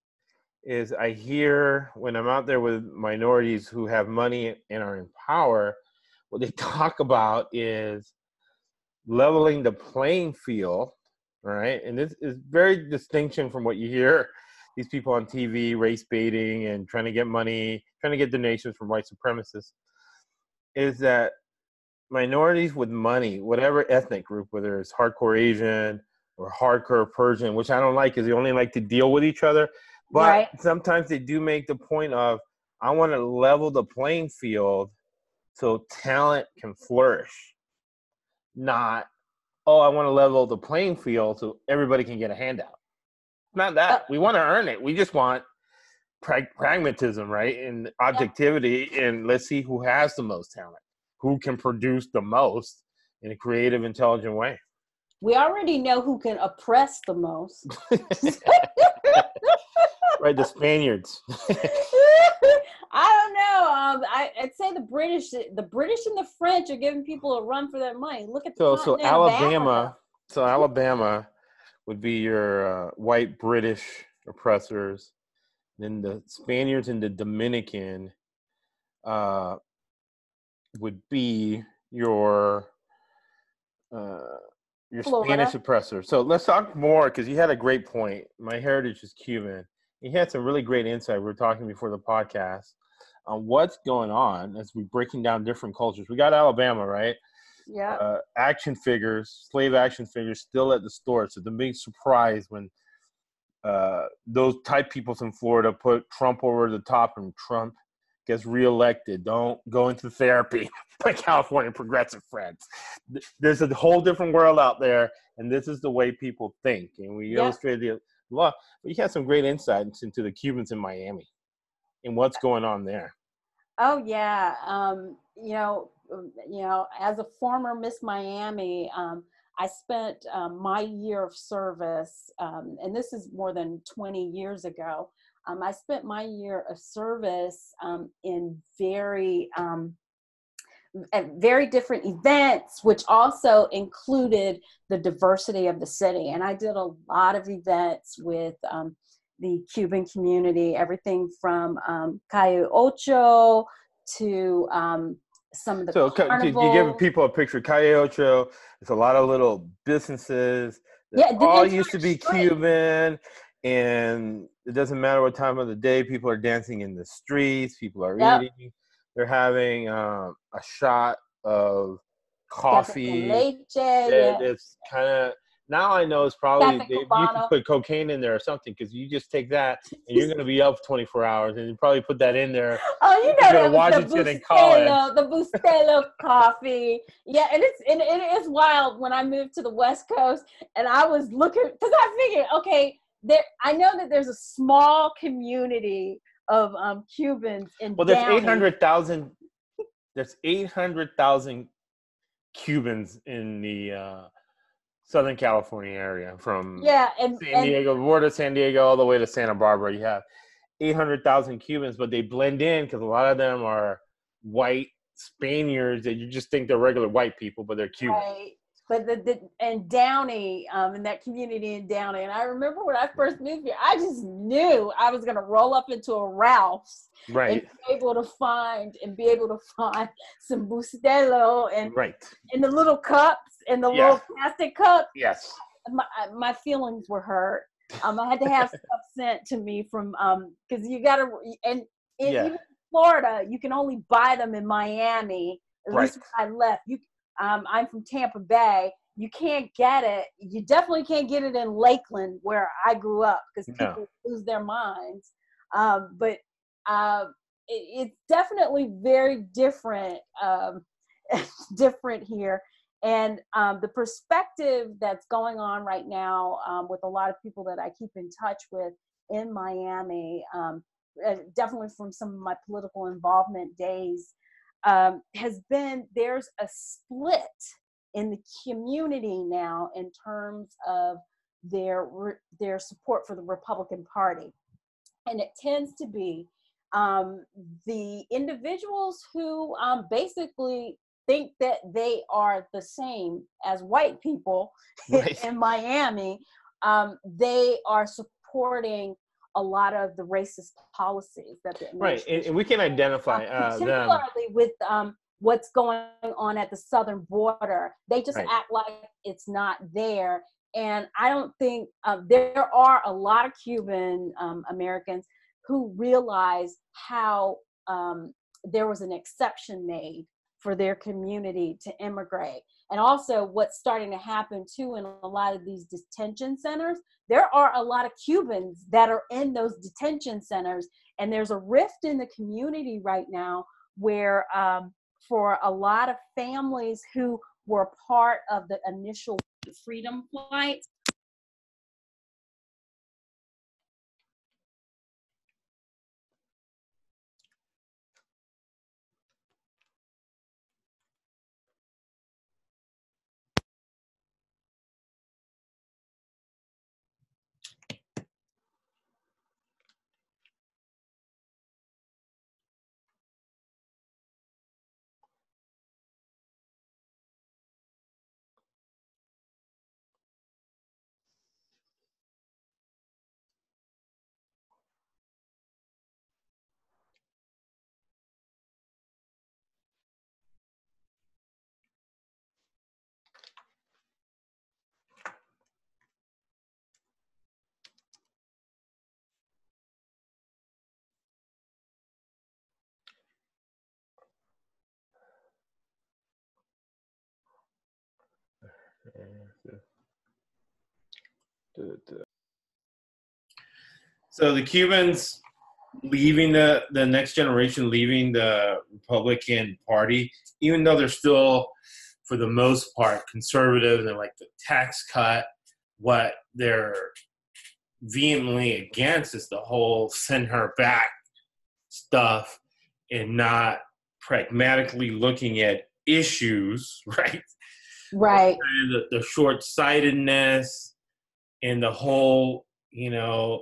is I hear when I'm out there with minorities who have money and are in power, what they talk about is leveling the playing field, right? And this is very distinction from what you hear these people on T V, race baiting and trying to get money, trying to get donations from white supremacists, is that minorities with money, whatever ethnic group, whether it's hardcore Asian or hardcore Persian, which I don't like because they only like to deal with each other. But right. sometimes they do make the point of, I want to level the playing field so talent can flourish. Not, oh, I want to level the playing field so everybody can get a handout. Not that. Uh, we want to earn it. We just want prag- pragmatism, right? And objectivity. Yeah. And let's see who has the most talent, who can produce the most in a creative, intelligent way. We already know who can oppress the most. Right, the Spaniards. I don't know. Um, I, I'd say the British, the British and the French are giving people a run for their money. Look at the so so Alabama. So mm-hmm. Alabama would be your uh, white British oppressors. Then the Spaniards and the Dominican uh, would be your uh, your Florida. Spanish oppressors. So let's talk more, because you had a great point. My heritage is Cuban. You had some really great insight. We were talking before the podcast on what's going on as we're breaking down different cultures. We got Alabama, right? Yeah. Uh, action figures, slave action figures, still at the store. So the big surprise when uh, those type peoples in Florida put Trump over the top, and Trump gets reelected. Don't go into therapy. My California progressive friends. There's a whole different world out there, and this is the way people think. And we yep. illustrated the law. But you had some great insights into the Cubans in Miami and what's going on there. Oh yeah, um, you know, you know, as a former Miss Miami, um, I spent um, my year of service, um, and this is more than twenty years ago. Um, I spent my year of service um, in very, um, at very different events, which also included the diversity of the city. And I did a lot of events with um, the Cuban community, everything from um, Calle Ocho to um, some of the so carnivals. You give people a picture. Calle Ocho, it's a lot of little businesses that yeah, all used to be street. Cuban, and it doesn't matter what time of the day. People are dancing in the streets. People are yep. eating. They're having um, a shot of coffee. Leche, yeah. It's kind of, now I know it's probably, they, you can put cocaine in there or something, because you just take that and you're going to be up twenty-four hours, and you probably put that in there. Oh, you know, that was the Bustelo, the Bustelo coffee. Yeah, and it's and it is wild when I moved to the West Coast, and I was looking, because I figured, okay, there, I know that there's a small community of um, Cubans in well, there's Downey. eight hundred thousand. There's eight hundred thousand Cubans in the uh, Southern California area, from yeah, and, San Diego, and, border San Diego, all the way to Santa Barbara. You have eight hundred thousand Cubans, but they blend in because a lot of them are white Spaniards that you just think they're regular white people, but they're Cuban. Right. But the, the and Downey, um, in that community in Downey, and I remember when I first moved here, I just knew I was going to roll up into a Ralph's, right, and be able to find and be able to find some Bustelo and right in the little cups and the yeah. little plastic cups. Yes, my my feelings were hurt. Um, I had to have stuff sent to me from um because you got to and in, yeah. even in Florida, you can only buy them in Miami. At right. least when I left, you. Um, I'm from Tampa Bay. You can't get it. You definitely can't get it in Lakeland, where I grew up, because people no. lose their minds. Um, but uh, it, it's definitely very different, um, different here. And um, the perspective that's going on right now um, with a lot of people that I keep in touch with in Miami, um, definitely from some of my political involvement days, Um, has been, there's a split in the community now in terms of their their support for the Republican Party. And it tends to be um, the individuals who um, basically think that they are the same as white people right. in Miami. Um, they are supporting a lot of the racist policies that the right, and, and we can identify uh, particularly them. with um, what's going on at the southern border. They just right. act like it's not there, and I don't think uh, there are a lot of Cuban um, Americans who realize how um, there was an exception made for their community to immigrate. And also what's starting to happen too in a lot of these detention centers, there are a lot of Cubans that are in those detention centers. And there's a rift in the community right now where um, for a lot of families who were part of the initial freedom flight, So the Cubans leaving the, the next generation, leaving the Republican Party, even though they're still, for the most part, conservative and like the tax cut, what they're vehemently against is the whole send her back stuff and not pragmatically looking at issues, right? Right. The, the short-sightedness and the whole, you know,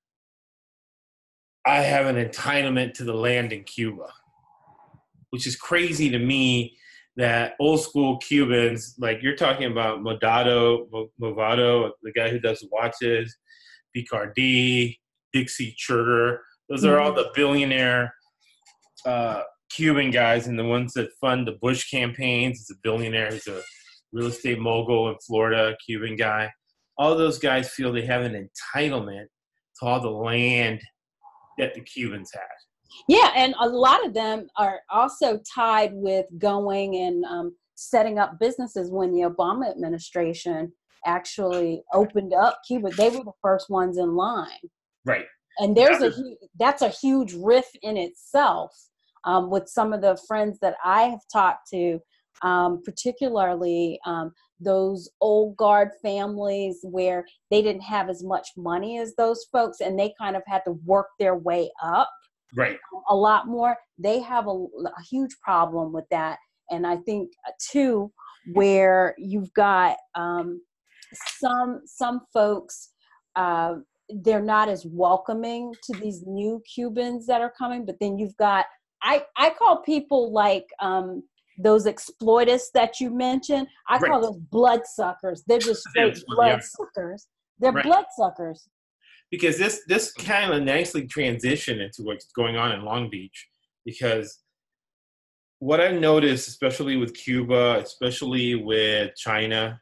I have an entitlement to the land in Cuba, which is crazy to me that old school Cubans, like you're talking about Modado, Movado, the guy who does watches, Picardy, Dixie Chigurh, those are all the billionaire uh, Cuban guys and the ones that fund the Bush campaigns. He's a billionaire. He's a real estate mogul in Florida, Cuban guy. All those guys feel they have an entitlement to all the land that the Cubans had. Yeah, and a lot of them are also tied with going and um, setting up businesses when the Obama administration actually opened up Cuba. They were the first ones in line. Right. And there's a hu- that's a huge rift in itself um, with some of the friends that I have talked to, um, particularly um, those old guard families where they didn't have as much money as those folks, and they kind of had to work their way up. Right. A lot more. They have a, a huge problem with that. And I think, uh, too, where you've got um, some some folks, uh, they're not as welcoming to these new Cubans that are coming. But then you've got, I, I call people like um, those exploitists that you mentioned, I right. call those bloodsuckers. They're just straight yeah. bloodsuckers. They're right. bloodsuckers. Because this this kind of nicely transitioned into what's going on in Long Beach. Because what I've noticed, especially with Cuba, especially with China,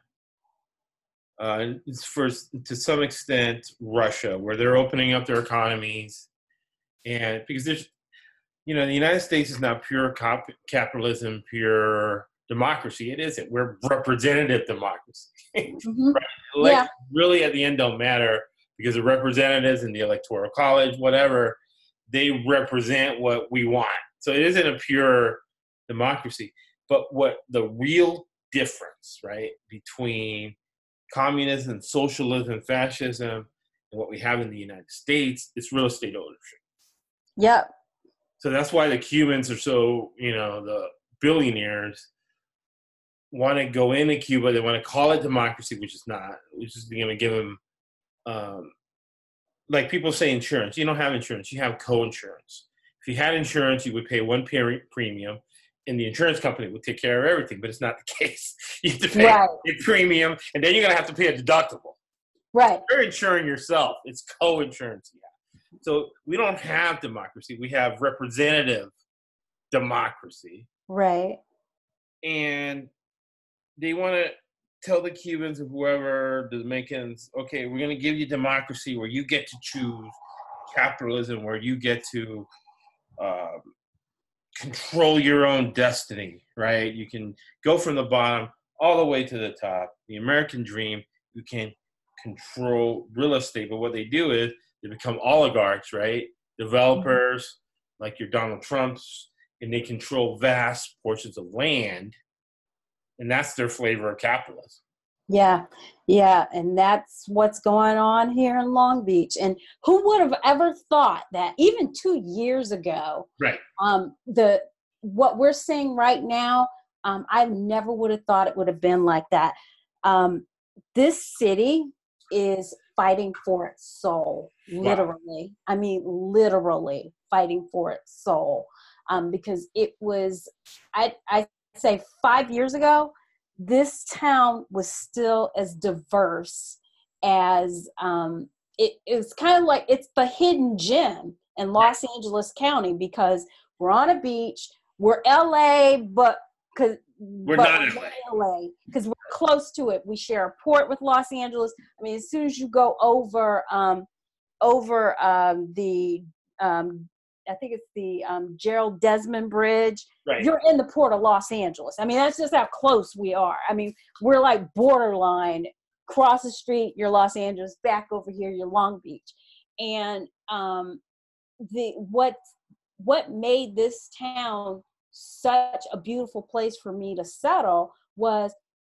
uh, for to some extent Russia, where they're opening up their economies, and because there's, you know, the United States is not pure cap- capitalism, pure democracy. It isn't. We're representative democracy. Mm-hmm. Right? Like, yeah. really, at the end, don't matter. Because the representatives in the electoral college, whatever, they represent what we want. So it isn't a pure democracy. But what the real difference, right, between communism, socialism, fascism, and what we have in the United States is real estate ownership. Yep. So that's why the Cubans are so, you know, the billionaires want to go into Cuba. They want to call it democracy, which is not, which is going to give them, Um, like people say insurance. You don't have insurance. You have co-insurance. If you had insurance, you would pay one per- premium, and the insurance company would take care of everything. But it's not the case. You have to pay right. a premium, and then you're going to have to pay a deductible. Right. You're insuring yourself. It's co-insurance. Yeah. So we don't have democracy. We have representative democracy. Right. And they want to tell the Cubans or whoever, the Dominicans, okay, we're going to give you democracy where you get to choose, capitalism where you get to um, control your own destiny, right? You can go from the bottom all the way to the top. The American dream, you can control real estate, but what they do is they become oligarchs, right? Developers, mm-hmm. like your Donald Trumps, and they control vast portions of land. And that's their flavor of capitalism. Yeah, yeah, and that's what's going on here in Long Beach. And who would have ever thought that even two years ago, right? Um, the what we're seeing right now, um, I never would have thought it would have been like that. Um, this city is fighting for its soul, literally. Wow. I mean, literally fighting for its soul, um, because it was, I I. say five years ago, this town was still as diverse as um, it is. Kind of like it's the hidden gem in Los Angeles County because we're on a beach. We're L A, but because we're but not we're L A because we're close to it. We share a port with Los Angeles. I mean, as soon as you go over um, over um, the um, I think it's the um, Gerald Desmond Bridge. Right. You're in the port of Los Angeles. I mean, that's just how close we are. I mean, we're like borderline. Cross the street, you're Los Angeles. Back over here, you're Long Beach. And um, the what what made this town such a beautiful place for me to settle was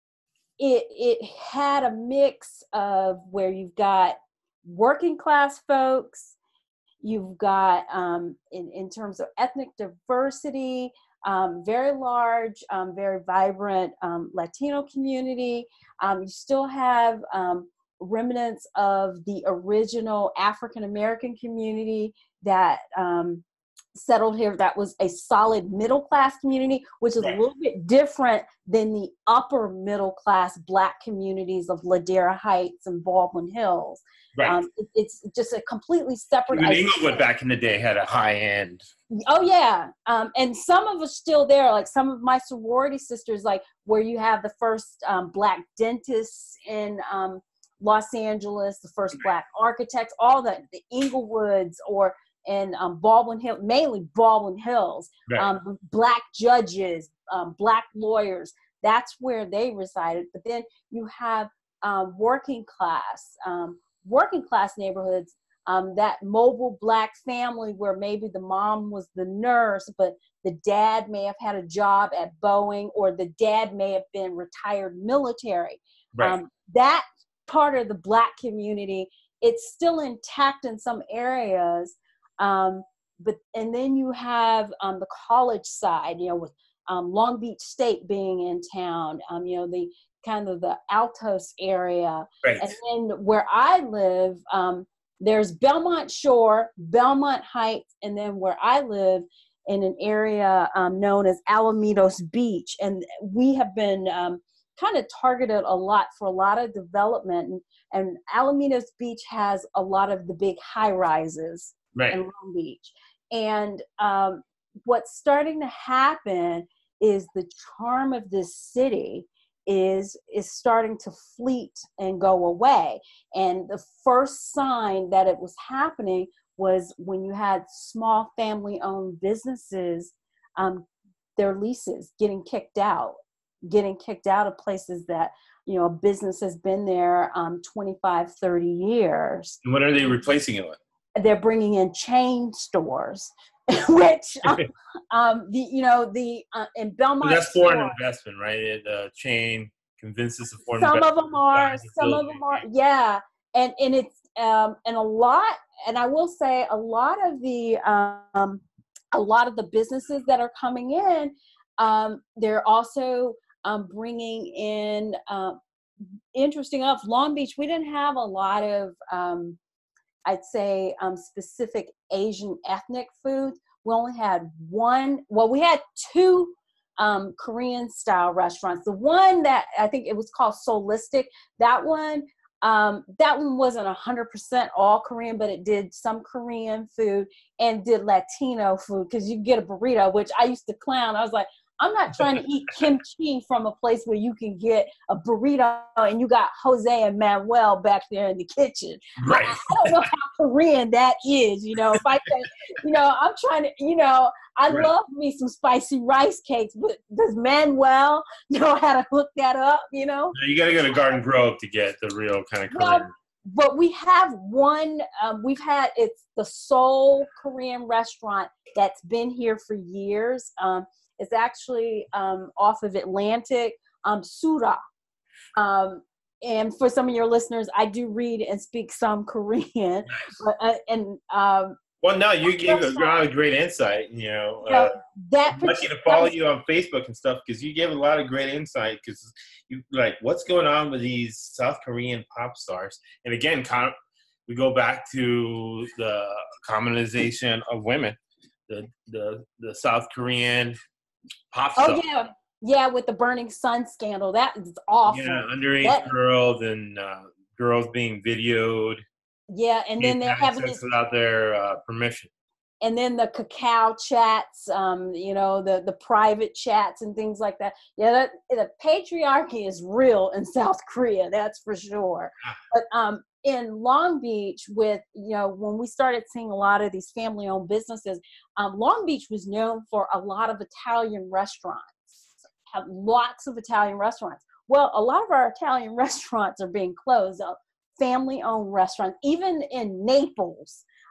it it had a mix of where you've got working class folks, you've got um, in, in terms of ethnic diversity, um, very large, um, very vibrant um, Latino community. Um, you still have um, remnants of the original African American community that um, settled here. That was a solid middle class community, which is right. a little bit different than the upper middle class Black communities of Ladera Heights and Baldwin Hills. Right. Um, it, it's just a completely separate. Even Inglewood back in the day had a high end. Oh yeah, um, and some of us still there. Like some of my sorority sisters, like where you have the first um, Black dentists in um, Los Angeles, the first Black architects, all the the Inglewoods or in um, Baldwin Hills, mainly Baldwin Hills, right. um, Black judges, um, Black lawyers. That's where they resided. But then you have um, working class. Um, working class neighborhoods, um, that mobile Black family where maybe the mom was the nurse, but the dad may have had a job at Boeing, or the dad may have been retired military. Right. Um, that part of the Black community, it's still intact in some areas. Um, but, and then you have um, the college side, you know, with um, Long Beach State being in town, um, you know, the kind of the Altos area. Right. And then where I live, um, there's Belmont Shore, Belmont Heights, and then where I live in an area um, known as Alamitos Beach. And we have been um, kind of targeted a lot for a lot of development. And, and Alamitos Beach has a lot of the big high rises right. in Long Beach. And um, what's starting to happen is the charm of this city is is starting to fleet and go away. And the first sign that it was happening was when you had small family-owned businesses, um, their leases getting kicked out, getting kicked out of places that, you know, a business has been there um, twenty-five, thirty years. And what are they replacing it with? They're bringing in chain stores, which, um, um, the you know, the uh, in Belmont. So that's foreign store, investment, right? The chain convinces the foreign some investment. Some of them are, some of them are, yeah. And and it's um, and a lot, and I will say a lot of the um, a lot of the businesses that are coming in, um, they're also um, bringing in. Uh, interesting enough, Long Beach, we didn't have a lot of. Um, I'd say um, specific Asian ethnic foods. We only had one, well, we had two um, Korean style restaurants. The one that I think it was called Solistic, that one, um, that one wasn't one hundred percent all Korean, but it did some Korean food and did Latino food, because you get a burrito, which I used to clown. I was like, I'm not trying to eat kimchi from a place where you can get a burrito and you got Jose and Manuel back there in the kitchen. Right. I, I don't know how Korean that is. You know, if I say, you know, I'm trying to, you know, I right. love me some spicy rice cakes, but does Manuel know how to hook that up, you know? You got to go to Garden Grove to get the real kind of Korean. Well, but we have one, um, we've had, it's the Seoul Korean restaurant that's been here for years. Um, It's actually um, off of Atlantic, um, Sura. Um, and for some of your listeners, I do read and speak some Korean. Nice. But, uh, and um, well, no, you gave a lot of great insight. You know, you know uh, that I'm lucky to follow you on Facebook and stuff, because you gave a lot of great insight. Because you like, what's going on with these South Korean pop stars? And again, con- we go back to the commonization of women, the the the South Korean pop oh star. yeah, yeah, with the Burning Sun scandal, that is awful. Yeah, underage that, girls and uh, girls being videoed. Yeah, and then they're having sex this, without their uh, permission. And then the cacao chats, um, you know, the the private chats and things like that. Yeah, that, the patriarchy is real in South Korea, that's for sure. But um, in Long Beach, with, you know, when we started seeing a lot of these family-owned businesses, um, Long Beach was known for a lot of Italian restaurants, have lots of Italian restaurants. Well, a lot of our Italian restaurants are being closed, uh, family-owned restaurants, even in Naples.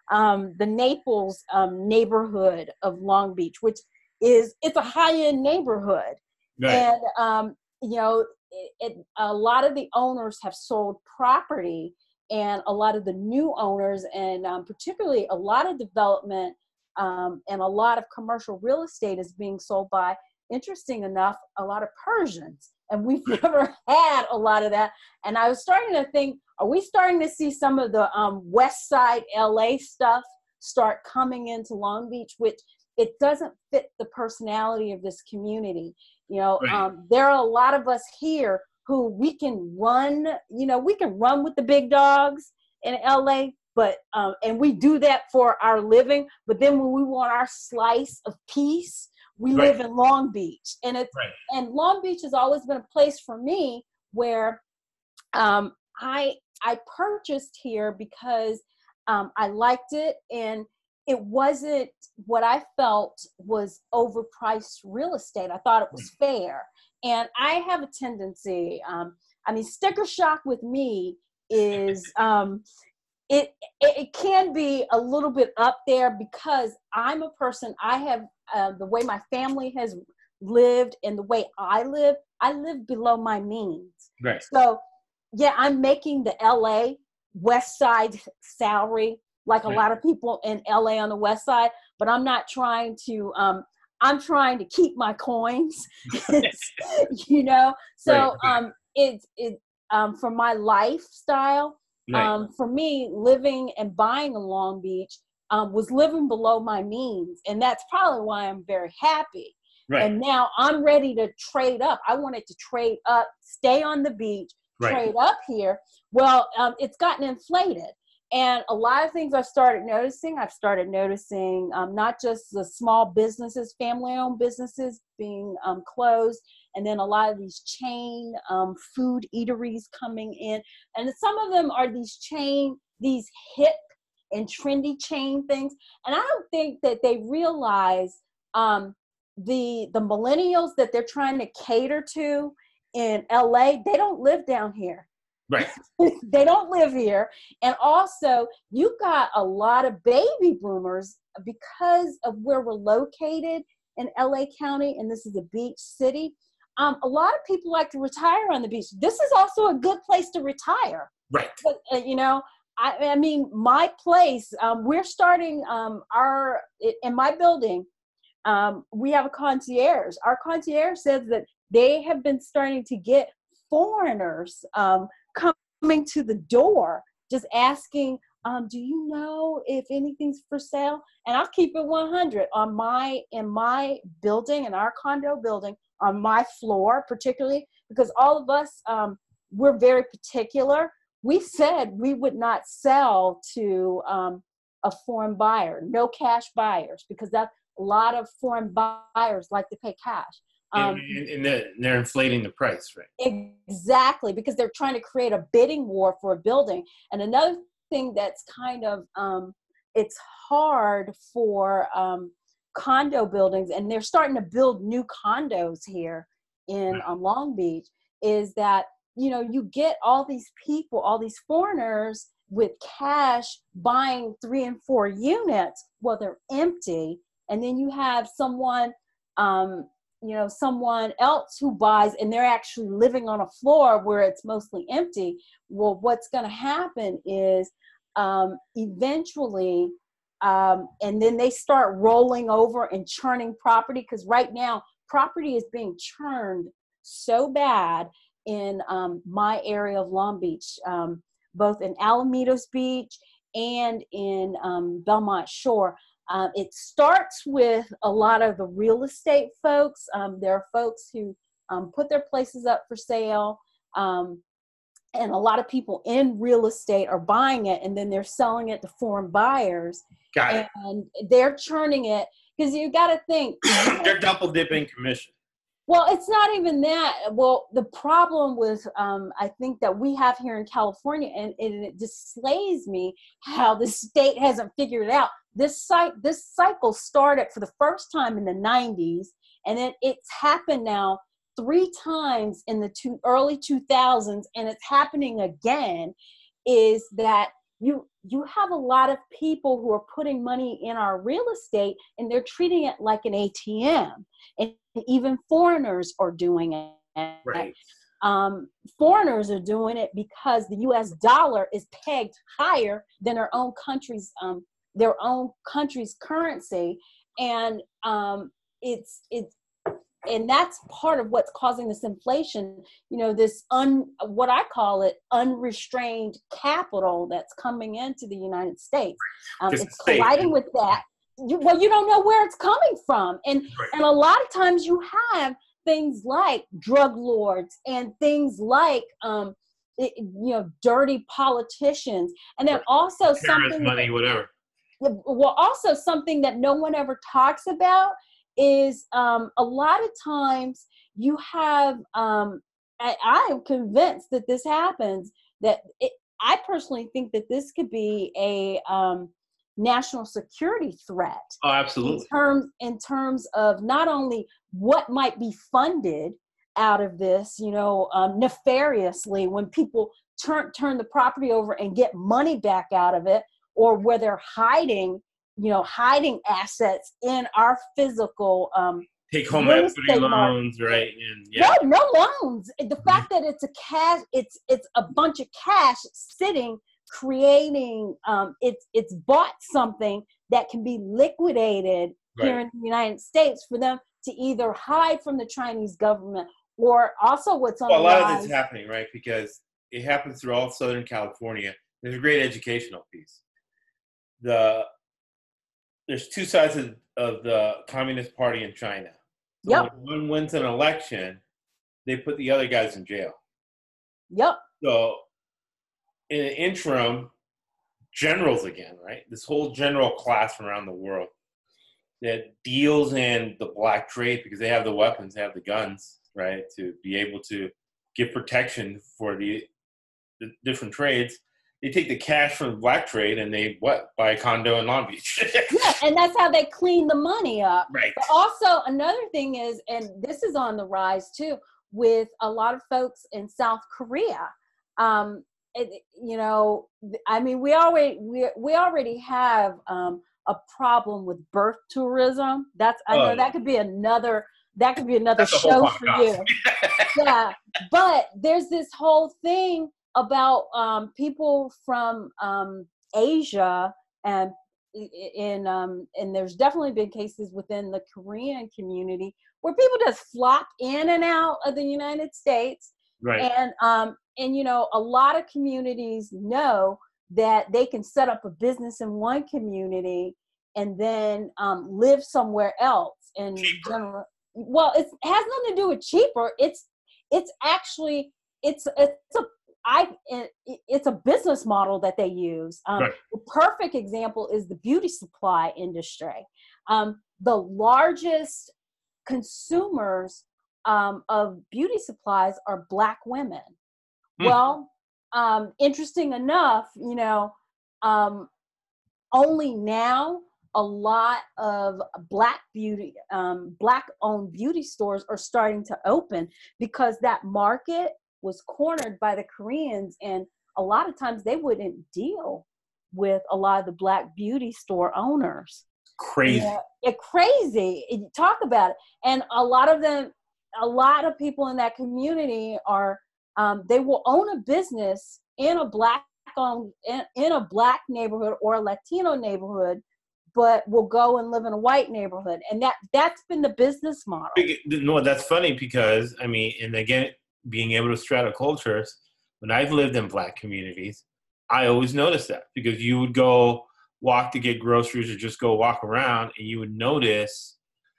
um, the Naples um, neighborhood of Long Beach, which is, it's a high-end neighborhood. Right. And, um, you know, it, it, a lot of the owners have sold property, and a lot of the new owners, and um, particularly a lot of development um, and a lot of commercial real estate is being sold by, interesting enough, a lot of Persians. And we've never had a lot of that. And I was starting to think, are we starting to see some of the um, West Side L A stuff start coming into Long Beach, which it doesn't fit the personality of this community. You know, Right. um, there are a lot of us here who we can run, you know, we can run with the big dogs in L A, but, um, and we do that for our living. But then when we want our slice of peace, we Right. live in Long Beach. And it's, Right. and Long Beach has always been a place for me where um, I, I purchased here because um, I liked it, and it wasn't what I felt was overpriced real estate. I thought it was fair. And I have a tendency, um, I mean, sticker shock with me is, um, it, it it can be a little bit up there because I'm a person, I have, uh, the way my family has lived and the way I live, I live below my means. Right. So, yeah, I'm making the L A West Side salary, like a Right. lot of people in L A on the West Side, but I'm not trying to, um, I'm trying to keep my coins, you know? So Right, right. um, it's, it, um, for my lifestyle, Right. um, for me, living and buying in Long Beach um, was living below my means. And that's probably why I'm very happy. Right. And now I'm ready to trade up. I wanted to trade up, stay on the beach, Right. trade up here. Well, um, it's gotten inflated. And a lot of things I've started noticing, I've started noticing um, not just the small businesses, family-owned businesses being um, closed, and then a lot of these chain um, food eateries coming in. And some of them are these chain, these hip and trendy chain things. And I don't think that they realize um, the, the millennials that they're trying to cater to in L A, they don't live down here. Right. They don't live here. And also, you've got a lot of baby boomers because of where we're located in L A County, and this is a beach city. Um, a lot of people like to retire on the beach. This is also a good place to retire. Right. But, uh, you know, I, I mean, my place, um, we're starting um, our, in my building, um, we have a concierge. Our concierge says that they have been starting to get foreigners um, coming to the door, just asking, um, do you know if anything's for sale? And I'll keep it one hundred on my, in my building, in our condo building, on my floor, particularly because all of us, um, we're very particular. We said we would not sell to um, a foreign buyer, no cash buyers, because that a lot of foreign buyers like to pay cash. Um, and, and they're, they're inflating the price, right? Exactly, because they're trying to create a bidding war for a building. And another thing that's kind of, um, it's hard for um, condo buildings, and they're starting to build new condos here in um, Long Beach, is that, you know, you get all these people, all these foreigners with cash buying three and four units, well, they're empty. And then you have someone, um, you know, someone else who buys and they're actually living on a floor where it's mostly empty. Well, what's going to happen is um, eventually, um, and then they start rolling over and churning property, because right now property is being churned so bad in um, my area of Long Beach, um, both in Alamitos Beach and in um, Belmont Shore. Uh, it starts with a lot of the real estate folks. Um, there are folks who um, put their places up for sale, um, and a lot of people in real estate are buying it, and then they're selling it to foreign buyers. Got it. And they're churning it, because you got to think. They're double dipping commission. Well, it's not even that. Well, the problem with, um, I think that we have here in California, and, and it displays me how the state hasn't figured it out. This site, this cycle started for the first time in the nineties, and then it's happened now three times in the two, early two thousands, and it's happening again, is that you you have a lot of people who are putting money in our real estate, and they're treating it like an A T M. And even foreigners are doing it. Right. Um, foreigners are doing it because the U S dollar is pegged higher than their own country's um, their own country's currency, and um, it's it's and that's part of what's causing this inflation. You know, this un what I call it unrestrained capital that's coming into the United States. Um, it's colliding with that. You, well, you don't know where it's coming from, and Right. and a lot of times you have things like drug lords and things like um, it, you know, dirty politicians, and then also Parents, something money, that, whatever. well, also something that no one ever talks about is um, a lot of times you have, um, I, I am convinced that this happens, that it, I personally think that this could be a um, national security threat. Oh, absolutely. In terms, in terms of not only what might be funded out of this, you know, um, nefariously when people turn turn the property over and get money back out of it, or where they're hiding, you know, hiding assets in our physical um, Take home real equity estate loans, market. right? And yeah, No, no loans. The fact that it's a cash, it's it's a bunch of cash sitting, creating. Um, it's it's bought something that can be liquidated here right. in the United States for them to either hide from the Chinese government, or also what's on Well, a the lot rise. of this is happening, right? Because it happens through all Southern California. There's a great educational piece. The there's two sides of, of the Communist Party in China. So Yep. when one wins an election, they put the other guys in jail. Yep. So in the interim, generals again, right? This whole general class from around the world that deals in the black trade because they have the weapons, they have the guns, right, to be able to give protection for the, the different trades. They take the cash from the black trade and they what buy a condo in Long Beach. Yeah, and that's how they clean the money up. Right. But also another thing is, and this is on the rise too, with a lot of folks in South Korea. Um, it, you know, I mean, we already we we already have um, a problem with birth tourism. That's I know Oh, that could be another that could be another That's a whole show for podcast. you. Yeah, but there's this whole thing about um, people from um, Asia, and in um, and there's definitely been cases within the Korean community where people just flop in and out of the United States. Right. And um, and you know, a lot of communities know that they can set up a business in one community and then um, live somewhere else. And general, well, it's, it has nothing to do with cheaper. It's it's actually it's it's a I it, it's a business model that they use. Um, Right. The perfect example is the beauty supply industry. Um, the largest consumers um, of beauty supplies are Black women. Hmm. Well, um, interesting enough, you know, um, only now a lot of Black beauty, um, Black-owned beauty stores are starting to open because that market was cornered by the Koreans, and a lot of times they wouldn't deal with a lot of the Black beauty store owners. Crazy. Yeah, it crazy. You talk about it, and a lot of them, a lot of people in that community are, um, they will own a business in a Black owned in, in a Black neighborhood or a Latino neighborhood, but will go and live in a white neighborhood, and that that's been the business model. No, that's funny because I mean, and again, being able to straddle cultures, when I've lived in Black communities, I always noticed that because you would go walk to get groceries or just go walk around and you would notice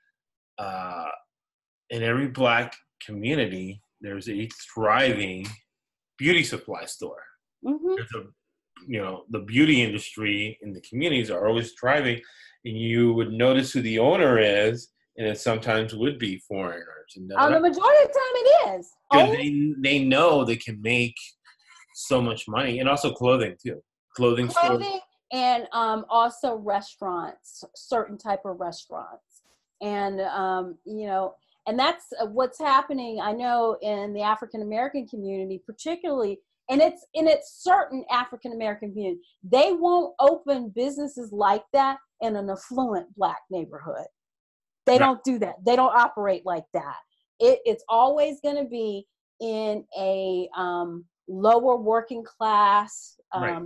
uh, in every Black community, there's a thriving beauty supply store. Mm-hmm. There's a, you know, the beauty industry in the communities are always thriving, and you would notice who the owner is, and it sometimes would be foreigners. And Um, the majority of the time it is. because Only they, they know they can make so much money, and also clothing too. Clothing, stores. clothing and um, also restaurants, certain type of restaurants. And, um, you know, and that's what's happening, I know, in the African-American community, particularly and it's in it's certain African American communities. They won't open businesses like that in an affluent Black neighborhood. They Right. don't do that. They don't operate like that. It, it's always going to be in a um, lower working class, um, Right.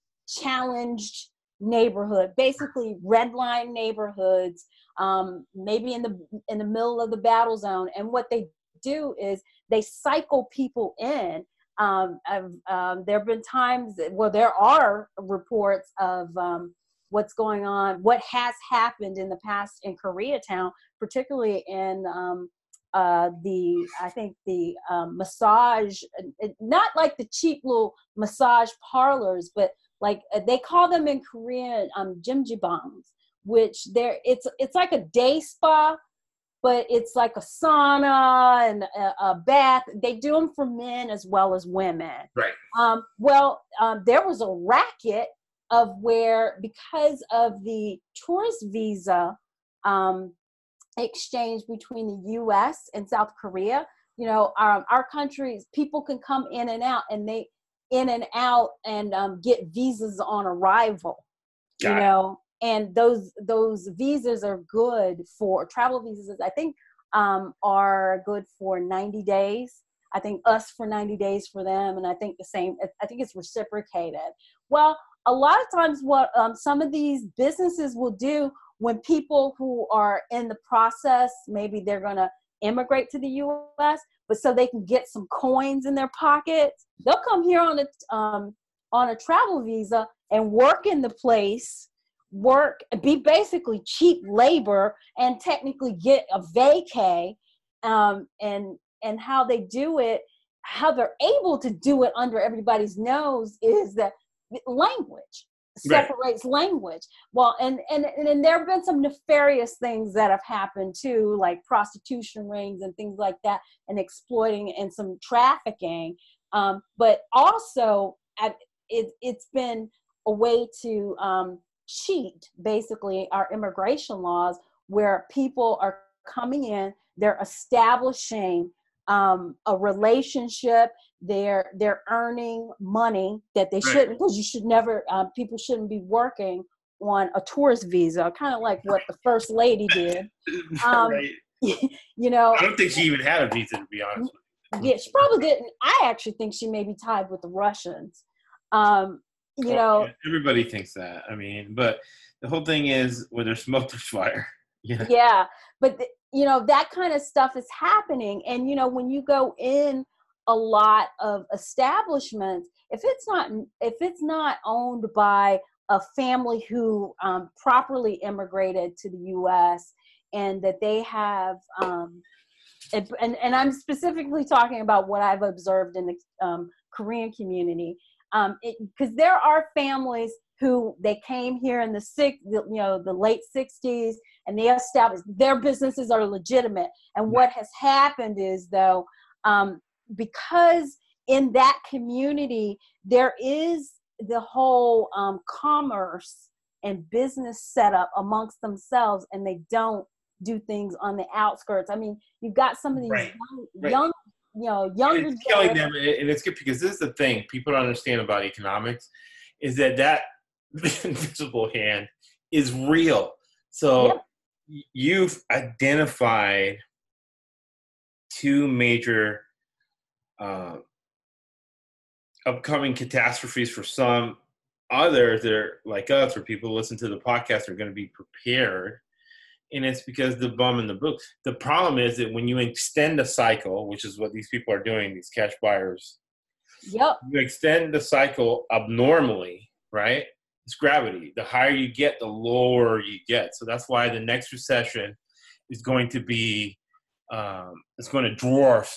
challenged neighborhood, basically redline neighborhoods, um, maybe in the in the middle of the battle zone. And what they do is they cycle people in. Um, I've, um, there have been times, that, well, there are reports of um, what's going on, what has happened in the past in Koreatown, particularly in um, uh, the, I think the um, massage, not like the cheap little massage parlors, but like they call them in Korean um, jjimjibangs, which they're, it's, it's like a day spa, but it's like a sauna and a, a bath. They do them for men as well as women. Right. Um, well, um, there was a racket of where, because of the tourist visa um, exchange between the U S and South Korea, you know, um, our countries, people can come in and out, and they in and out and um, get visas on arrival, Got you it. know, and those those visas are good for travel visas. I think um, are good for ninety days. I think us for ninety days for them, and I think the same. I think it's reciprocated. Well, a lot of times, what um, some of these businesses will do when people who are in the process, maybe they're going to immigrate to the U S, but so they can get some coins in their pockets, they'll come here on a um, on a travel visa and work in the place, work, be basically cheap labor, and technically get a vacay. Um, and and how they do it, how they're able to do it under everybody's nose is that language separates right. language. Well, and, and, and there have been some nefarious things that have happened too, like prostitution rings and things like that, and exploiting and some trafficking. Um, but also at, it, it's been a way to um, cheat basically our immigration laws, where people are coming in, they're establishing um, a relationship, they're they're earning money that they right. shouldn't, because you should never, um, people shouldn't be working on a tourist visa, kind of like what the first lady did. Um, right. You know, I don't think she even had a visa, to be honest with you. Yeah, she probably didn't. I actually think she may be tied with the Russians. Um, you well, know, yeah, everybody thinks that. I mean, but the whole thing is, where there's smoke, there's fire. Yeah. Yeah, but the, you know, that kind of stuff is happening, and you know, when you go in a lot of establishments, if it's not if it's not owned by a family who um, properly immigrated to the U S, and that they have, um, and, and, and I'm specifically talking about what I've observed in the um, Korean community, um, because there are families who they came here in the six, you know, the late sixties, and they established their businesses are legitimate. And what has happened is, though, um, because in that community there is the whole um, commerce and business setup amongst themselves, and they don't do things on the outskirts. I mean, you've got some of these right. young, right. young, you know, younger. It's killing them, and it's good because this is the thing people don't understand about economics, is that that invisible hand is real. So yep. You've identified two major uh, upcoming catastrophes. For some others, they're like us, or people who listen to the podcast, are going to be prepared. And it's because the bum in the book. The problem is that when you extend a cycle, which is what these people are doing, these cash buyers, yep. you extend the cycle abnormally, right? It's gravity. The higher you get, the lower you get. So that's why the next recession is going to be, um, it's going to dwarf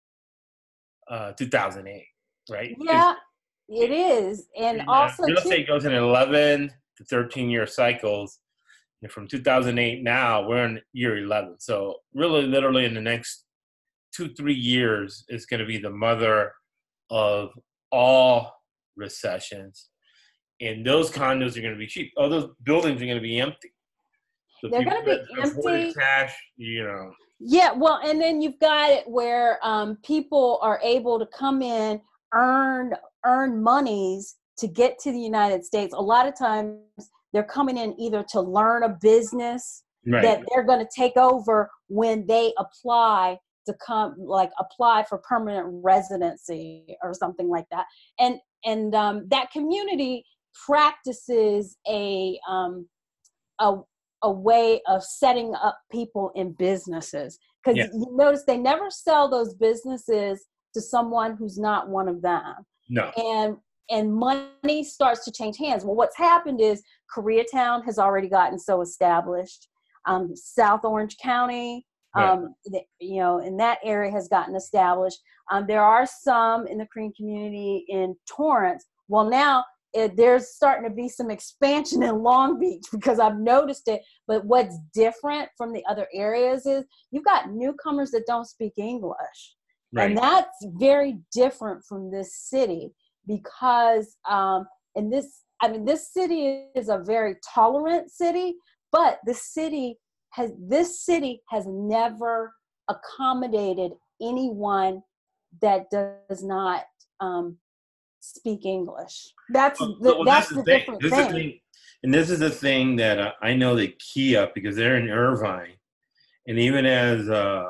uh, two thousand eight, right? Yeah, it is. And, and also, uh, real estate too- goes in eleven to thirteen year cycles. And from two thousand eight now, we're in year eleven. So really, literally in the next two, three years is going to be the mother of all recessions. And those condos are going to be cheap. Oh, those buildings are going to be empty. So they're going to be empty. Cash, you know. Yeah, well, and then you've got it where um, people are able to come in, earn earn monies to get to the United States. A lot of times they're coming in either to learn a business Right. that they're going to take over when they apply to come, like apply for permanent residency or something like that. And and um, that community practices a um, a a way of setting up people in businesses, because Yeah. you notice they never sell those businesses to someone who's not one of them. No. And and money starts to change hands. Well, what's happened is Koreatown has already gotten so established. Um, South Orange County, um, the, you know, in that area has gotten established. Um, there are some in the Korean community in Torrance. Well, now it, there's starting to be some expansion in Long Beach, because I've noticed it. But what's different from the other areas is you've got newcomers that don't speak English. Right. And that's very different from this city, because um, in this, I mean, this city is a very tolerant city, but the city has, this city has never accommodated anyone that does not um, speak English. That's Well, the, well, that's this is the thing. different This is thing. the thing. And this is the thing that uh, I know that Kia, because they're in Irvine, and even as uh,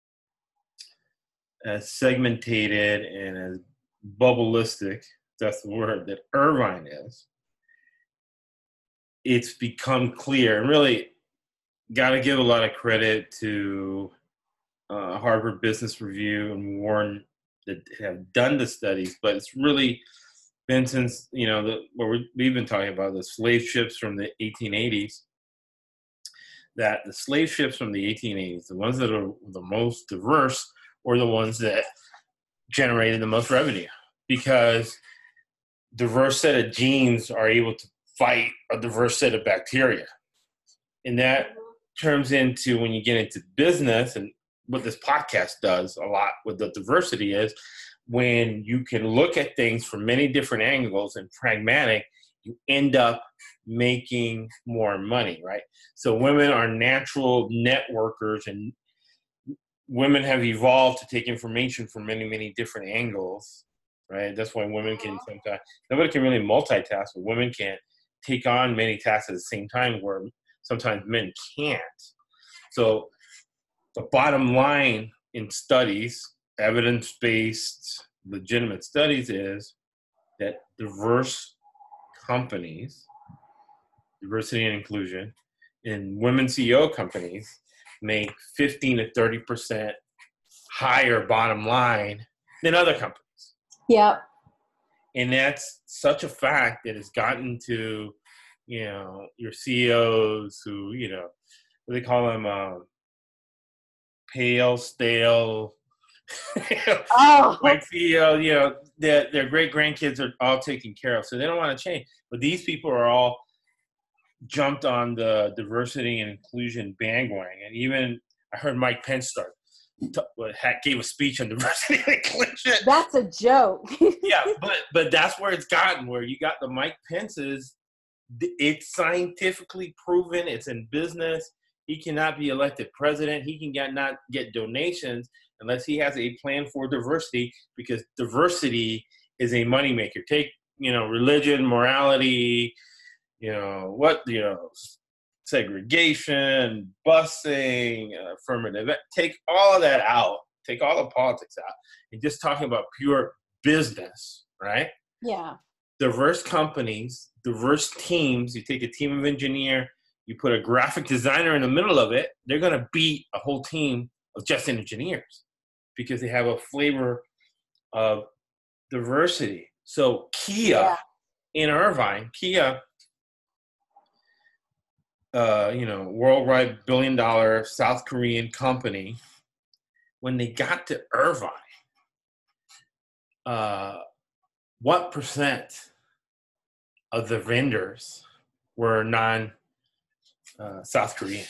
as segmented and as bubbleistic, that's the word, that Irvine is, it's become clear, and really got to give a lot of credit to uh, Harvard Business Review and Warren that have done the studies, but it's really been since, you know, the, what we're, we've been talking about, the slave ships from the eighteen eighties, that the slave ships from the eighteen eighties, the ones that are the most diverse, were the ones that generated the most revenue, because diverse set of genes are able to fight a diverse set of bacteria. And that turns into, when you get into business, and what this podcast does a lot with the diversity is, when you can look at things from many different angles and pragmatic, you end up making more money, right? So women are natural networkers, and women have evolved to take information from many, many different angles, right? That's why women can sometimes, nobody can really multitask, but women can't take on many tasks at the same time, where sometimes men can't. So the bottom line in studies, evidence-based, legitimate studies, is that diverse companies, diversity and inclusion, in women C E O companies make fifteen to thirty percent higher bottom line than other companies. Yep. And that's such a fact that it's gotten to, you know, your C E Os who, you know, what do they call them, uh, pale, stale, Oh. like C E O, you know, their, their great grandkids are all taken care of, so they don't want to change. But these people are all jumped on the diversity and inclusion bandwagon. And even I heard Mike Pence start t- gave a speech on diversity and inclusion. That's a joke. Yeah, but but that's where it's gotten, where you got the Mike Pence's. It's scientifically proven. It's in business. He cannot be elected president. He can get, not get donations unless he has a plan for diversity, because diversity is a moneymaker. Take, you know, religion, morality, you know, what, you know, segregation, busing, uh, affirmative. Take all of that out. Take all the politics out. And just talking about pure business, right? Yeah. Diverse companies, diverse teams. You take a team of engineer, you put a graphic designer in the middle of it, they're going to beat a whole team of just engineers, because they have a flavor of diversity. So Kia Yeah. in Irvine, Kia, uh, you know, worldwide billion dollar South Korean company, when they got to Irvine, uh, what percent of the vendors were non uh, South Korean?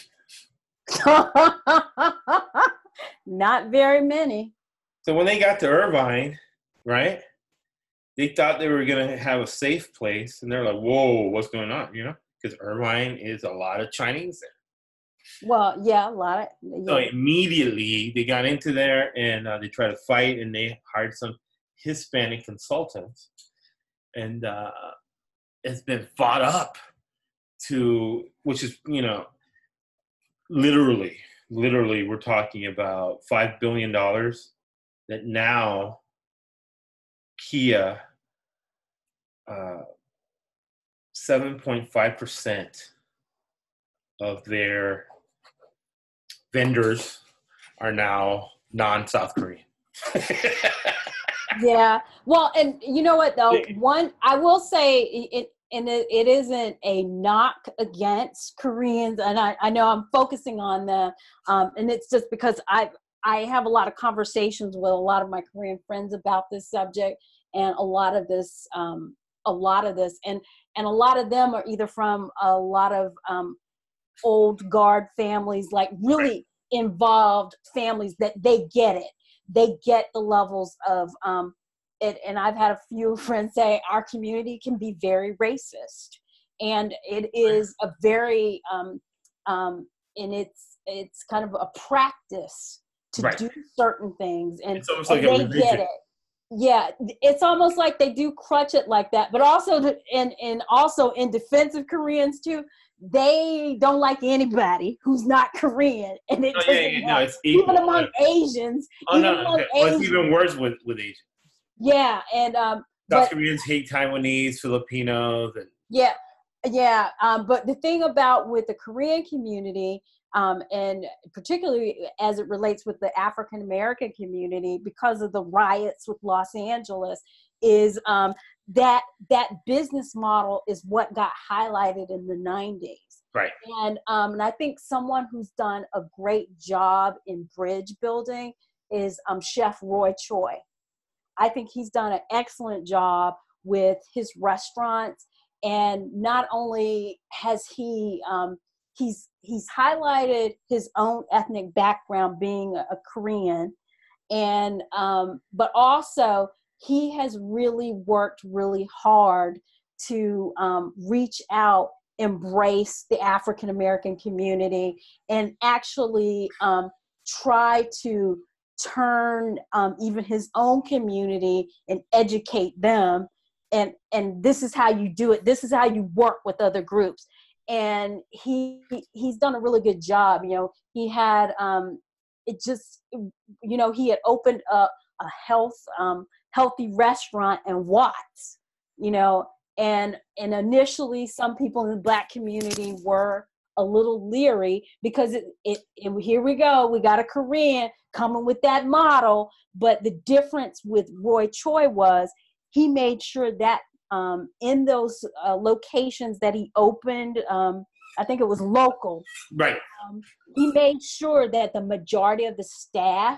Not very many. So when they got to Irvine, right, they thought they were going to have a safe place, and they're like, whoa, what's going on, you know? Because Irvine is a lot of Chinese there. Well, yeah, a lot of. Yeah. So immediately they got into there, and uh, they tried to fight, and they hired some Hispanic consultants, and uh, it's been fought up to, which is, you know, literally, literally, we're talking about five billion dollars that now Kia, uh, seven point five percent of their vendors are now non-South Korean. Yeah. Well, and you know what though? One, I will say it, and it, it isn't a knock against Koreans, and I, I know I'm focusing on them, um, and it's just because I I have a lot of conversations with a lot of my Korean friends about this subject, and a lot of this, um, a lot of this, and and a lot of them are either from a lot of um, old guard families, like really involved families that they get it. They get the levels of um, it. And I've had a few friends say our community can be very racist, and it is a very, um, um, and it's, it's kind of a practice to Right. do certain things. And, It's almost and like a they religion. get it. Yeah, it's almost like they do crutch it like that, but also, to, and, and also in defense of Koreans too, they don't like anybody who's not Korean, and it Oh, doesn't yeah, yeah, no, help. it's equal. Even among Asians. Oh, even no, among okay. Well, it's Asians. even worse with, with Asians. Yeah, and um, South but Koreans hate Taiwanese, Filipinos, and yeah, yeah. Um, but the thing about with the Korean community, um, and particularly as it relates with the African American community, because of the riots with Los Angeles, is um, that that business model is what got highlighted in the nineties. right. And um, and I think someone who's done a great job in bridge building is um, Chef Roy Choi. I think he's done an excellent job with his restaurants, and not only has he um, he's he's highlighted his own ethnic background, being a, a Korean, and um, but also he has really worked really hard to um, reach out, embrace the African American community, and actually um, try to turn um, even his own community and educate them. And, and this is how you do it. This is how you work with other groups. And he, he's done a really good job. You know, he had, um, it just, you know, he had opened up a health, um, healthy restaurant in Watts, you know, and, and initially some people in the Black community were a little leery because it, it, and here we go. We got a Korean coming with that model. But the difference with Roy Choi was he made sure that um, in those uh, locations that he opened, um, I think it was local. Right. Um, he made sure that the majority of the staff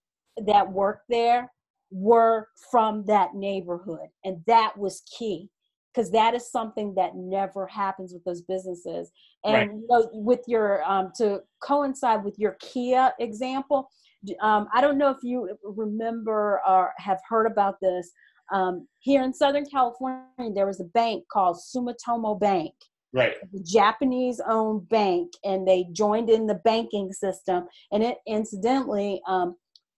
that worked there were from that neighborhood. And that was key, because that is something that never happens with those businesses. And Right. you know, with your, um, to coincide with your Kia example, um, I don't know if you remember or have heard about this. Um, here in Southern California, there was a bank called Sumitomo Bank. Right. The Japanese-owned bank, and they joined in the banking system. And it incidentally, um,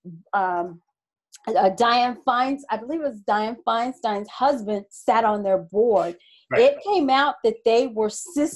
um, uh, Dianne Feinstein, I believe it was Dianne Feinstein's husband, sat on their board. Right. It came out that they were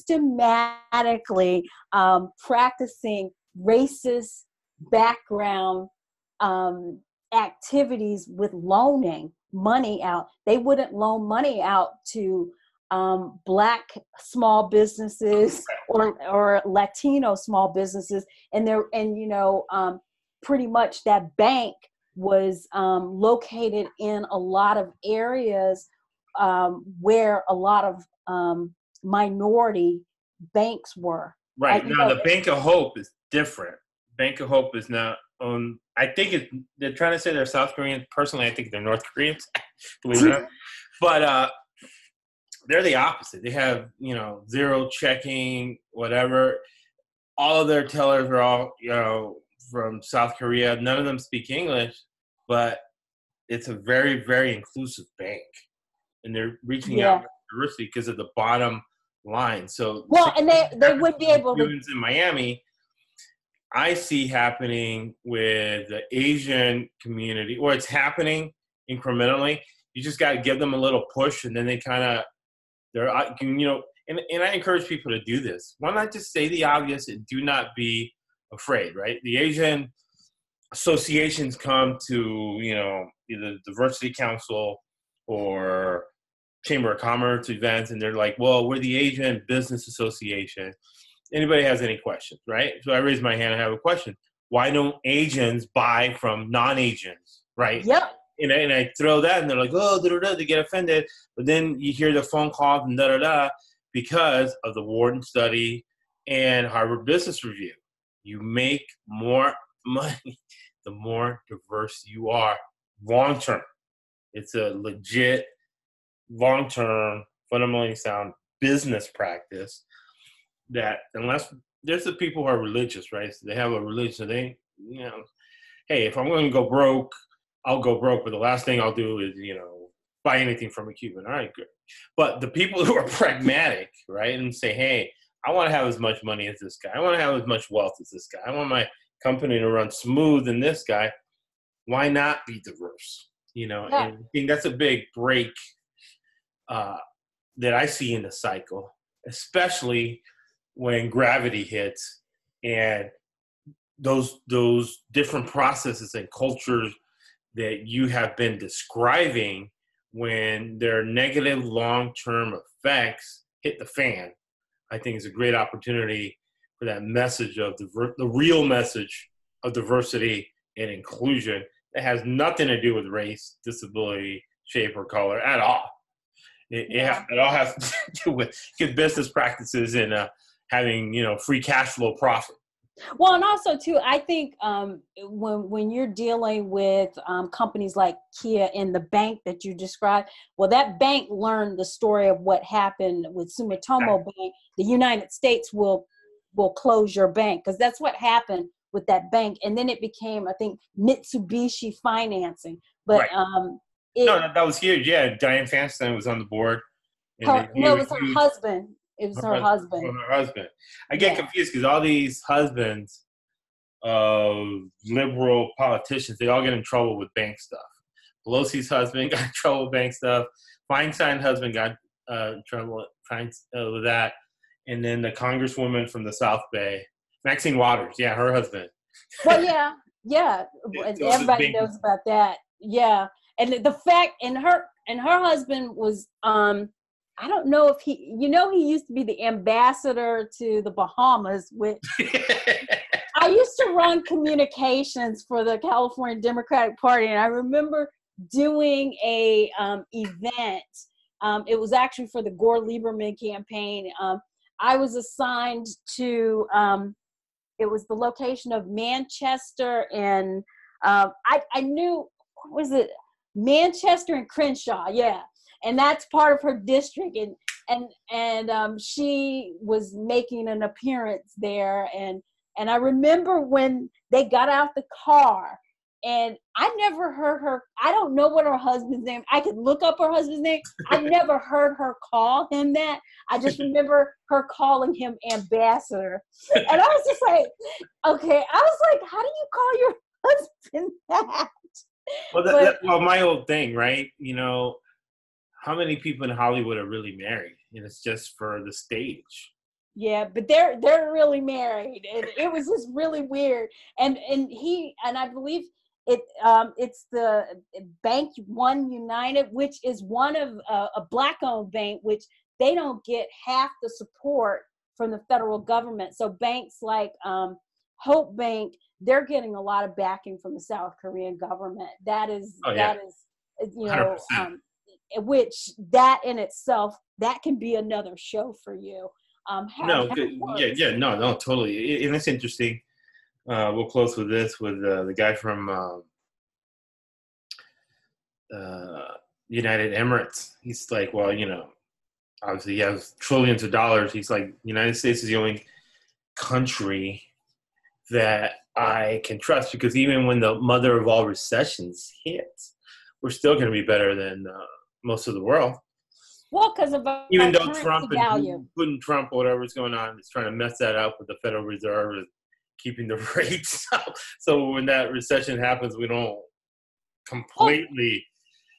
systematically um, practicing racist background um, activities with loaning money out. They wouldn't loan money out to um, Black small businesses or or Latino small businesses, and there and you know um, pretty much that bank was um, located in a lot of areas um, where a lot of um, minority banks were. Right. Uh, you Now, know, the Bank of Hope is different. Bank of Hope is not owned. I think it, they're trying to say they're South Korean. Personally, I think they're North Koreans, believe it or not. But uh, they're the opposite. They have, you know, zero checking, whatever. All of their tellers are all, you know, from South Korea. None of them speak English, but it's a very, very inclusive bank. And they're reaching Yeah. out to diversity because of the bottom line. So, well, and they, they would be able to. students in Miami, I see happening with the Asian community, or it's happening incrementally. You just got to give them a little push, and then they kind of, they're, you know, and, and I encourage people to do this. Why not just say the obvious and do not be afraid, right? The Asian associations come to, you know, either Diversity Council or Chamber of Commerce events, and they're like, well, we're the Asian Business Association. Anybody has any questions, right? So I raise my hand and have a question. Why don't Asians buy from non-Asians, right? Yep. And I, and I throw that, and they're like, oh, da, da, da, they get offended. But then you hear the phone calls and da-da-da because of the Wharton study and Harvard Business Review. You make more money the more diverse you are long-term. It's a legit, long-term, fundamentally sound business practice that unless there's the people who are religious, right? So they have a religion. They, you know, hey, if I'm going to go broke, I'll go broke. But the last thing I'll do is, you know, buy anything from a Cuban. All right, good. But the people who are pragmatic, right, and say, hey, I want to have as much money as this guy. I want to have as much wealth as this guy. I want my company to run smooth than this guy. Why not be diverse? You know, Yeah. and I think that's a big break uh, that I see in the cycle, especially when gravity hits and those those different processes and cultures that you have been describing, when their negative long-term effects hit the fan, I think is a great opportunity for that message of diver- the real message of diversity and inclusion that has nothing to do with race, disability, shape, or color at all. It, it, Yeah. has, it all has to do with good business practices and uh, having, you know, free cash flow profit. Well, and also too, I think um, when when you're dealing with um, companies like Kia and the bank that you described, well, that bank learned the story of what happened with Sumitomo Bank. The United States will will close your bank because that's what happened with that bank, and then it became, I think, Mitsubishi Financing. But Right. um, it, No, that, that was huge. Yeah, Diane Feinstein was on the board. And her, they- no, huge, it was her huge- husband. It was her, Her husband. Her husband. I get Yeah. confused because all these husbands of liberal politicians, they all get in trouble with bank stuff. Pelosi's husband got in trouble with bank stuff. Feinstein's husband got uh, in trouble uh, with that. And then the congresswoman from the South Bay, Maxine Waters, yeah, her husband. Well, yeah, yeah. It- Everybody it- knows about that. Yeah, and the fact, and her and her husband was, um, I don't know if he, you know, he used to be the ambassador to the Bahamas. With I used to run communications for the California Democratic Party, and I remember doing a um, event. Um, it was actually for the Gore Lieberman campaign. Um, I was assigned to. Um, It was the location of Manchester and um, I, I knew, what was it? Manchester and Crenshaw, yeah. And that's part of her district. And and and um, she was making an appearance there. And, and I remember when they got out the car, and I never heard her, I don't know what her husband's name, I could look up her husband's name. I never heard her call him that. I just remember her calling him ambassador. And I was just like, okay, I was like, how do you call your husband that? Well, that, But- that, well, my old thing, right? You know, how many people in Hollywood are really married? And it's just for the stage. Yeah, but they're they're really married, and it was just really weird. And and he and I believe it um it's the Bank One United, which is one of uh, a black-owned bank, which they don't get half the support from the federal government. So banks like um, Hope Bank, they're getting a lot of backing from the South Korean government. That is Oh, yeah. that is you one hundred know percent. um, which that in itself, that can be another show for you. Um, how No, that good. works. yeah, yeah, no, no, totally. And it's interesting. Uh, we'll close with this with uh, the guy from um, uh, United Emirates. He's like, well, you know, obviously he has trillions of dollars. He's like, United States is the only country that I can trust because even when the mother of all recessions hits, we're still going to be better than uh, most of the world. Well, because of our Even though currency Trump and value. Putin, Putin, Trump, whatever's going on, is trying to mess that up with the Federal Reserve and keeping the rates up. So when that recession happens, we don't completely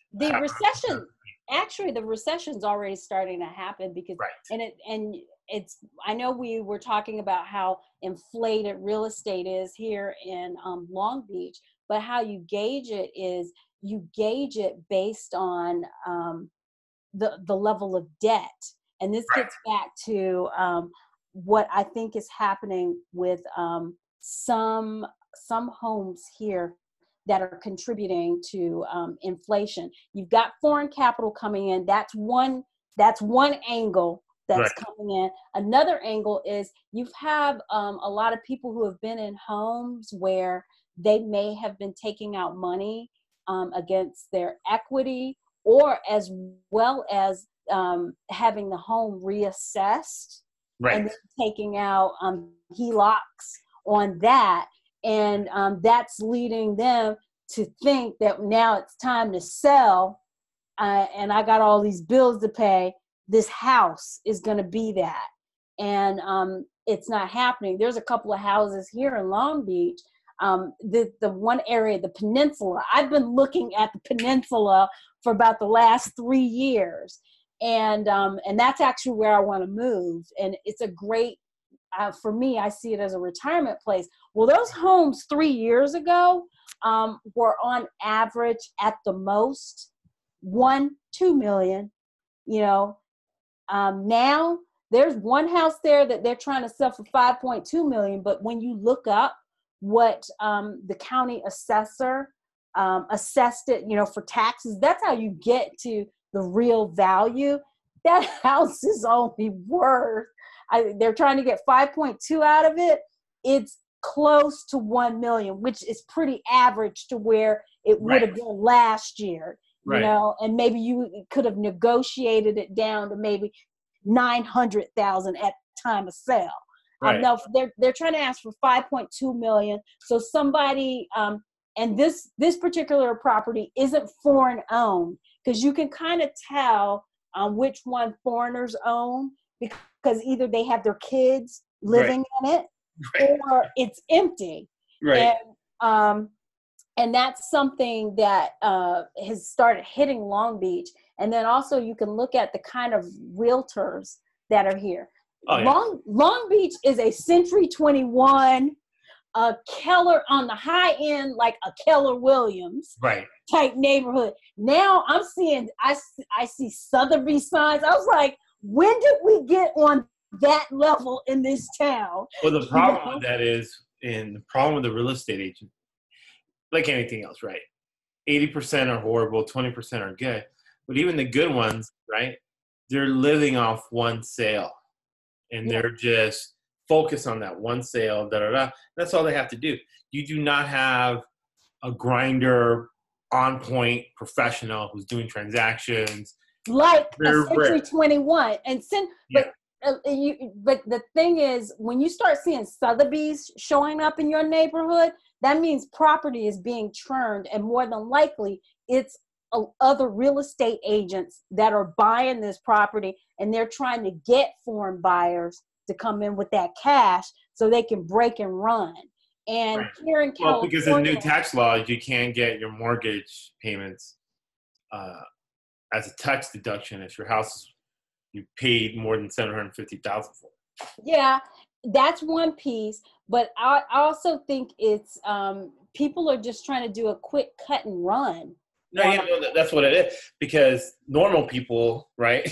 the recession, actually the recession's already starting to happen because, right. and it, and it's, I know we were talking about how inflated real estate is here in um, Long Beach, but how you gauge it is you gauge it based on um, the, the level of debt. And this right. gets back to um, what I think is happening with um, some, some homes here that are contributing to um, inflation. You've got foreign capital coming in. That's one, that's one angle that's right. coming in. Another angle is you have um, a lot of people who have been in homes where they may have been taking out money um, against their equity, or as well as um, having the home reassessed right. and then taking out um, H E L O Cs on that. And um, that's leading them to think that now it's time to sell, uh, and I got all these bills to pay. This house is going to be that. And um, it's not happening. There's a couple of houses here in Long Beach. Um, the, the one area, the peninsula, I've been looking at the peninsula for about the last three years. And, um, and that's actually where I want to move. And it's a great, Uh, for me, I see it as a retirement place. Well, those homes three years ago um, were on average at the most one, two million, you know. Um, now there's one house there that they're trying to sell for five point two million. But when you look up what um, the county assessor um, assessed it, you know, for taxes, that's how you get to the real value. That house is only worth, I, they're trying to get five point two out of it. It's close to one million, which is pretty average to where it would right. have been last year, you right. know, and maybe you could have negotiated it down to maybe nine hundred thousand at the time of sale. Right. Um, no, they're, they're trying to ask for five point two million. So somebody, um, and this, this particular property isn't foreign owned, because you can kind of tell um, which one foreigners own, because either they have their kids living right. in it, right. or it's empty. Right. And, um, and that's something that uh, has started hitting Long Beach. And then also you can look at the kind of realtors that are here. Oh, yeah. Long, Long Beach is a Century twenty-one, a Keller on the high end, like a Keller Williams right. type neighborhood. Now I'm seeing, I, I see Sotheby signs. I was like, when did we get on that level in this town? Well, the problem you know? with that is, and the problem with the real estate agent, like anything else, right? eighty percent are horrible, twenty percent are good. But even the good ones, right? They're living off one sale. And yeah. they're just focused on that one sale, da da da. That's all they have to do. You do not have a grinder, on point professional who's doing transactions. Like they're a Century rare. twenty-one. And sen- but yeah. uh, you but the thing is, when you start seeing Sotheby's showing up in your neighborhood, that means property is being churned, and more than likely it's uh, other real estate agents that are buying this property, and they're trying to get foreign buyers to come in with that cash so they can break and run. And right. here in California, well, because of the new tax laws, you can't get your mortgage payments uh, as a tax deduction if your house you paid more than seven hundred fifty thousand dollars for. Yeah, that's one piece. But I also think it's um, people are just trying to do a quick cut and run. No, yeah, no, that's what it is. Because normal people, right,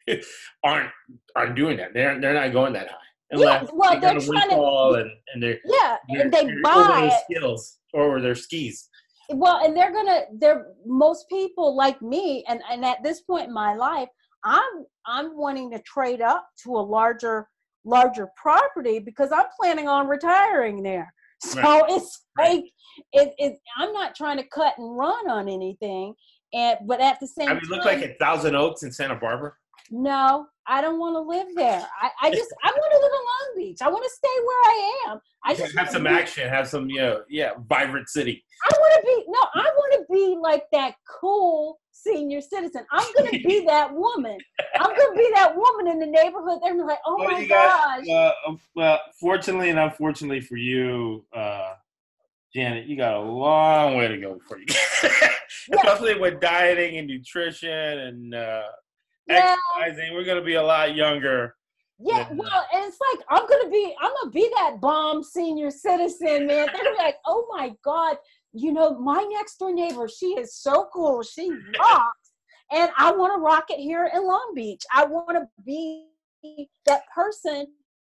aren't aren't doing that. They're they're not going that high. Unless yeah, well, they they're got a trying to. And, and they're yeah, they're, and they they're buy their skills or their skis. Well, and they're gonna. They're most people like me, and and at this point in my life, I'm I'm wanting to trade up to a larger larger property because I'm planning on retiring there. So right. it's like it, it. I'm not trying to cut and run on anything, and but at the same I time, mean, look like a Thousand Oaks in Santa Barbara. No, I don't want to live there. I, I just I want to live in Long Beach. I want to stay where I am. I just have some be, action, have some you know, yeah, vibrant city. I want to be no, I want to be like that cool senior citizen. I'm gonna be that woman. I'm gonna be that woman in the neighborhood. They're like, oh well, my you gosh. Got, uh, well, fortunately and unfortunately for you, uh, Janet, you got a long way to go before you get especially with dieting and nutrition and uh, Yeah. exercising. We're gonna be a lot younger. Yeah, than, well, uh, and it's like I'm gonna be, I'm gonna be that bomb senior citizen, man. They're gonna be like, oh my God, you know, my next door neighbor, she is so cool, she rocks, and I want to rock it here in Long Beach. I want to be that person,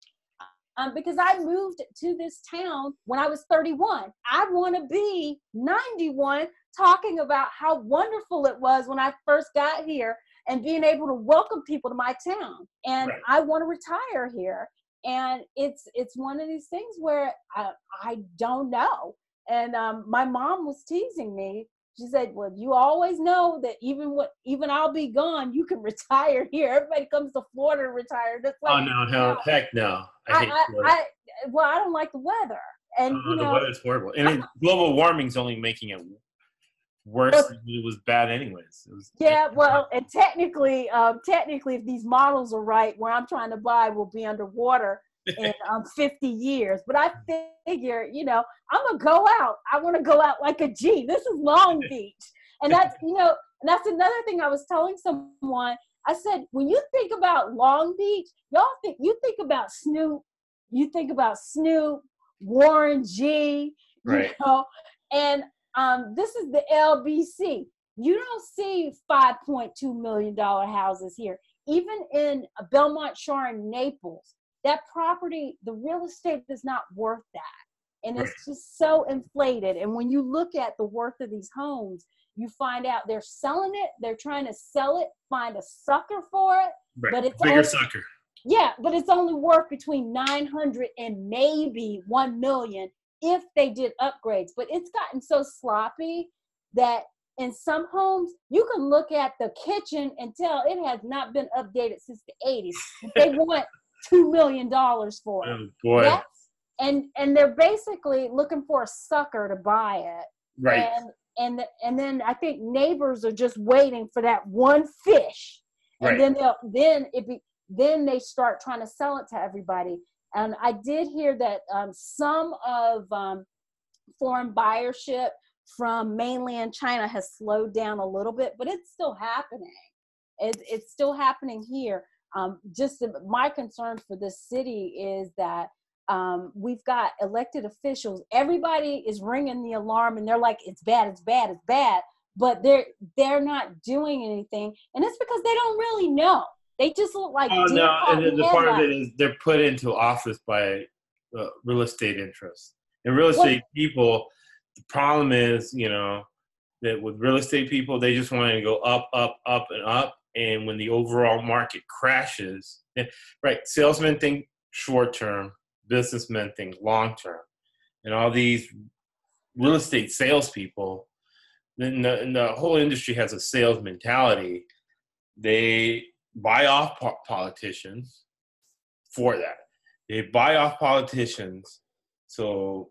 um, because I moved to this town when I was thirty-one. I want to be ninety-one, talking about how wonderful it was when I first got here, and being able to welcome people to my town. And Right. I want to retire here. And it's it's one of these things where I, I don't know. And um, my mom was teasing me. She said, well, you always know that even what even I'll be gone, you can retire here. Everybody comes to Florida to retire. That's like, oh no, hell, heck no! I I, hate I, Florida. I, well, I don't like the weather. And, Oh, you the know, weather's horrible, and it, global warming's only making it worse. But- than it was bad anyways. It was, yeah, well, and technically, um, technically, if these models are right, where I'm trying to buy will be underwater in um, fifty years. But I figure, you know, I'm gonna go out. I want to go out like a G. This is Long Beach, and that's, you know, and that's another thing I was telling someone. I said, when you think about Long Beach, y'all think you think about Snoop, you think about Snoop, Warren G, Right. you know, and um, this is the L B C. You don't see five point two million dollars houses here. Even in Belmont Shore and Naples, that property, the real estate is not worth that. And it's Right. just so inflated. And when you look at the worth of these homes, you find out they're selling it, they're trying to sell it, find a sucker for it. Right. But it's Bigger only, sucker. yeah, but it's only worth between nine hundred and maybe one million if they did upgrades. But it's gotten so sloppy that in some homes, you can look at the kitchen and tell it has not been updated since the eighties. They want two million dollars for it. Oh boy. That's, and and they're basically looking for a sucker to buy it. Right. And and and then I think neighbors are just waiting for that one fish, and Right. then they'll then it be then they start trying to sell it to everybody. And I did hear that um, some of um, foreign buyership from mainland China has slowed down a little bit, but it's still happening. It, it's still happening here. Um, just the, my concern for this city is that um, we've got elected officials. Everybody is ringing the alarm, and they're like, "It's bad, it's bad, it's bad," but they're they're not doing anything, and it's because they don't really know. They just look like Oh deer no, caught and in the, the part of it headlights. is they're put into office by uh, real estate interests. And real What- estate people, the problem is, you know, that with real estate people, they just want to go up, up, up, and up. And when the overall market crashes, and, right, salesmen think short term, businessmen think long term, and all these real estate salespeople, then the, and the whole industry has a sales mentality. They buy off po- politicians for that. They buy off politicians so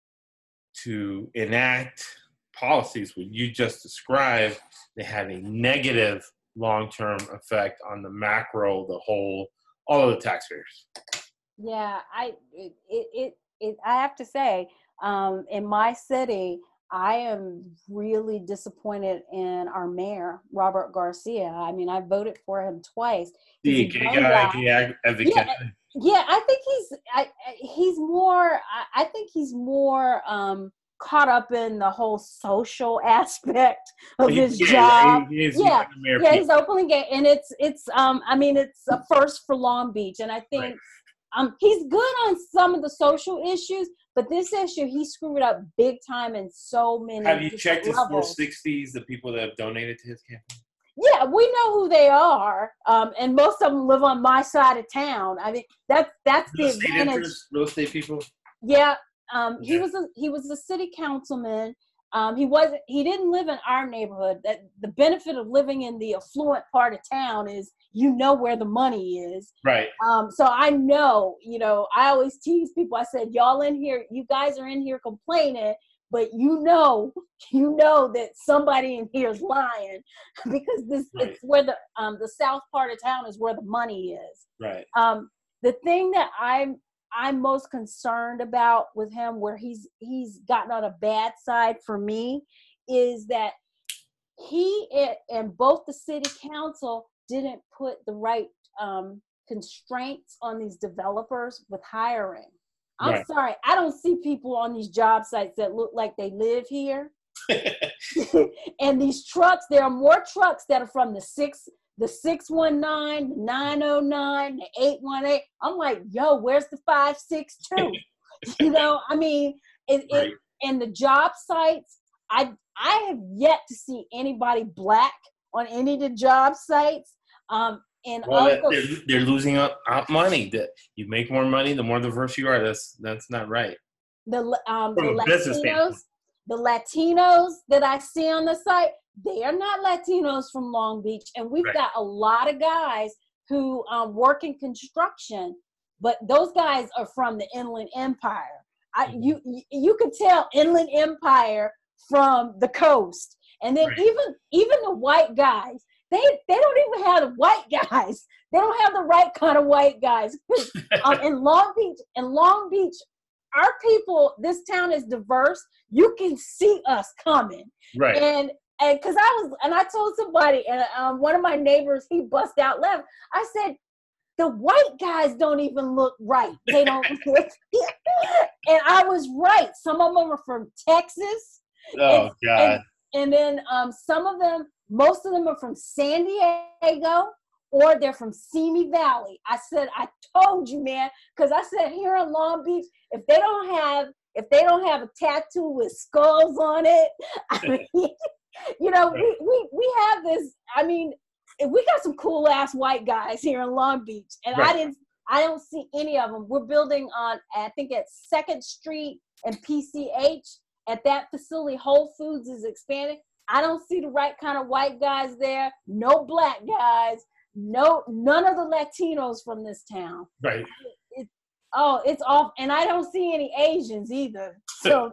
to enact policies what you just described, they have a negative long-term effect on the macro, the whole, all of the taxpayers. Yeah, I it it, it, it I have to say, um, in my city, I am really disappointed in our mayor, Robert Garcia. I mean, I voted for him twice. He's The a gay young guy, gay ag- advocate. Yeah, yeah, I think he's I, I- he's more. I, I think he's more um, caught up in the whole social aspect of He's his gay, job. right? He is- he's Yeah, like a mayor yeah, people. he's openly gay, and it's it's. Um, I mean, it's a first for Long Beach, and I think Right. um, he's good on some of the social issues, but this issue he screwed up big time in so many. Have you different checked his four levels. sixties, the people that have donated to his campaign? Yeah, we know who they are, um, and most of them live on my side of town. I mean, that's that's the Real estate advantage. interests, real estate people. Yeah, um, he Yeah. was a he was a city councilman. Um, he wasn't. He didn't live in our neighborhood. That the benefit of living in the affluent part of town is you know where the money is. Right. Um, so I know, you know, I always tease people. I said, y'all in here, you guys are in here complaining, but you know, you know that somebody in here is lying because this Right. it's where the um the south part of town is where the money is. Right. Um, the thing that I'm I'm most concerned about with him, where he's he's gotten on a bad side for me, is that he and both the city council didn't put the right um, constraints on these developers with hiring. I'm Right. sorry, I don't see people on these job sites that look like they live here. And these trucks, there are more trucks that are from the six, the six one nine, the nine oh nine, the eight one eight. I'm like, yo, where's the five six two? You know, I mean, it, Right. it and the job sites, I I have yet to see anybody black on any of the job sites. Um, and Well, of they're, they're losing out, out money. That you make more money, the more diverse you are. That's that's not right. the um, From the a business Latinos, standpoint. the Latinos that I see on the site, they are not Latinos from Long Beach, and we've Right. got a lot of guys who um, work in construction, but those guys are from the Inland Empire. I, Mhm. you you could tell Inland Empire from the coast, and then Right. even even the white guys, they they don't even have the white guys. They don't have the right kind of white guys. um, in Long Beach, in Long Beach, our people, this town is diverse. You can see us coming, Right. and and because I was, and I told somebody, and um, one of my neighbors, he bust out laughing. I said, the white guys don't even look right. They don't look. And I was right. Some of them are from Texas. Oh and, God. And, and then um, some of them, most of them are from San Diego, or they're from Simi Valley. I said, I told you, man, because I said here in Long Beach, if they don't have, if they don't have a tattoo with skulls on it, I mean, you know, we, we we have this. I mean, we got some cool ass white guys here in Long Beach, and Right. I didn't, I don't see any of them. We're building on, I think at Second Street and P C H. At that facility, Whole Foods is expanding. I don't see the right kind of white guys there. No black guys. No, none of the Latinos from this town. Right. It, oh, it's off, and I don't see any Asians either. So,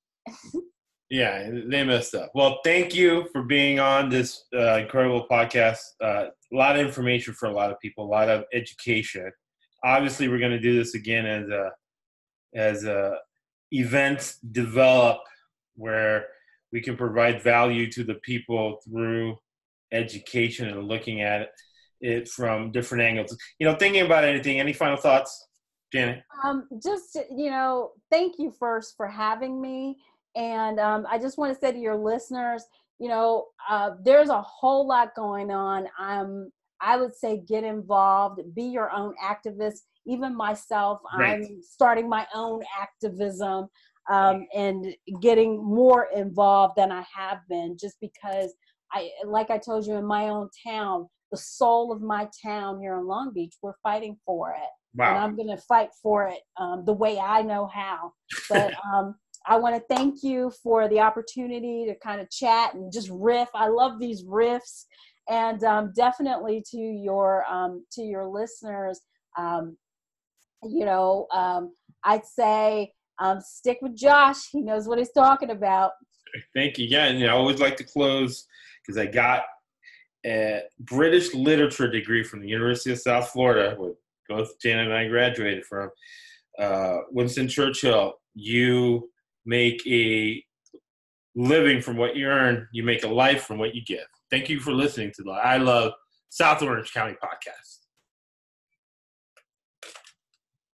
Yeah, they messed up. Well, thank you for being on this uh, incredible podcast. Uh, a lot of information for a lot of people, a lot of education. Obviously, we're going to do this again as a as a events develop where we can provide value to the people through education and looking at it, it from different angles. You know, thinking about anything. Any final thoughts, Janet? um, just, you know, thank you first for having me. And um, I just want to say to your listeners, you know, uh, there's a whole lot going on. Um, I would say get involved, be your own activist. Even myself, Right. I'm starting my own activism um, and getting more involved than I have been, just because I, like I told you, in my own town, the soul of my town here in Long Beach, we're fighting for it. Wow. And I'm going to fight for it um, the way I know how. But um, I want to thank you for the opportunity to kind of chat and just riff. I love these riffs. And um, definitely to your um, to your listeners, um, you know, um, I'd say um, stick with Josh. He knows what he's talking about. Thank you. Yeah, and you know, I always like to close because I got a British literature degree from the University of South Florida, where both Janet and I graduated from. Uh, Winston Churchill, you make a living from what you earn. You make a life from what you give. Thank you for listening to the I Love South Orange County podcast.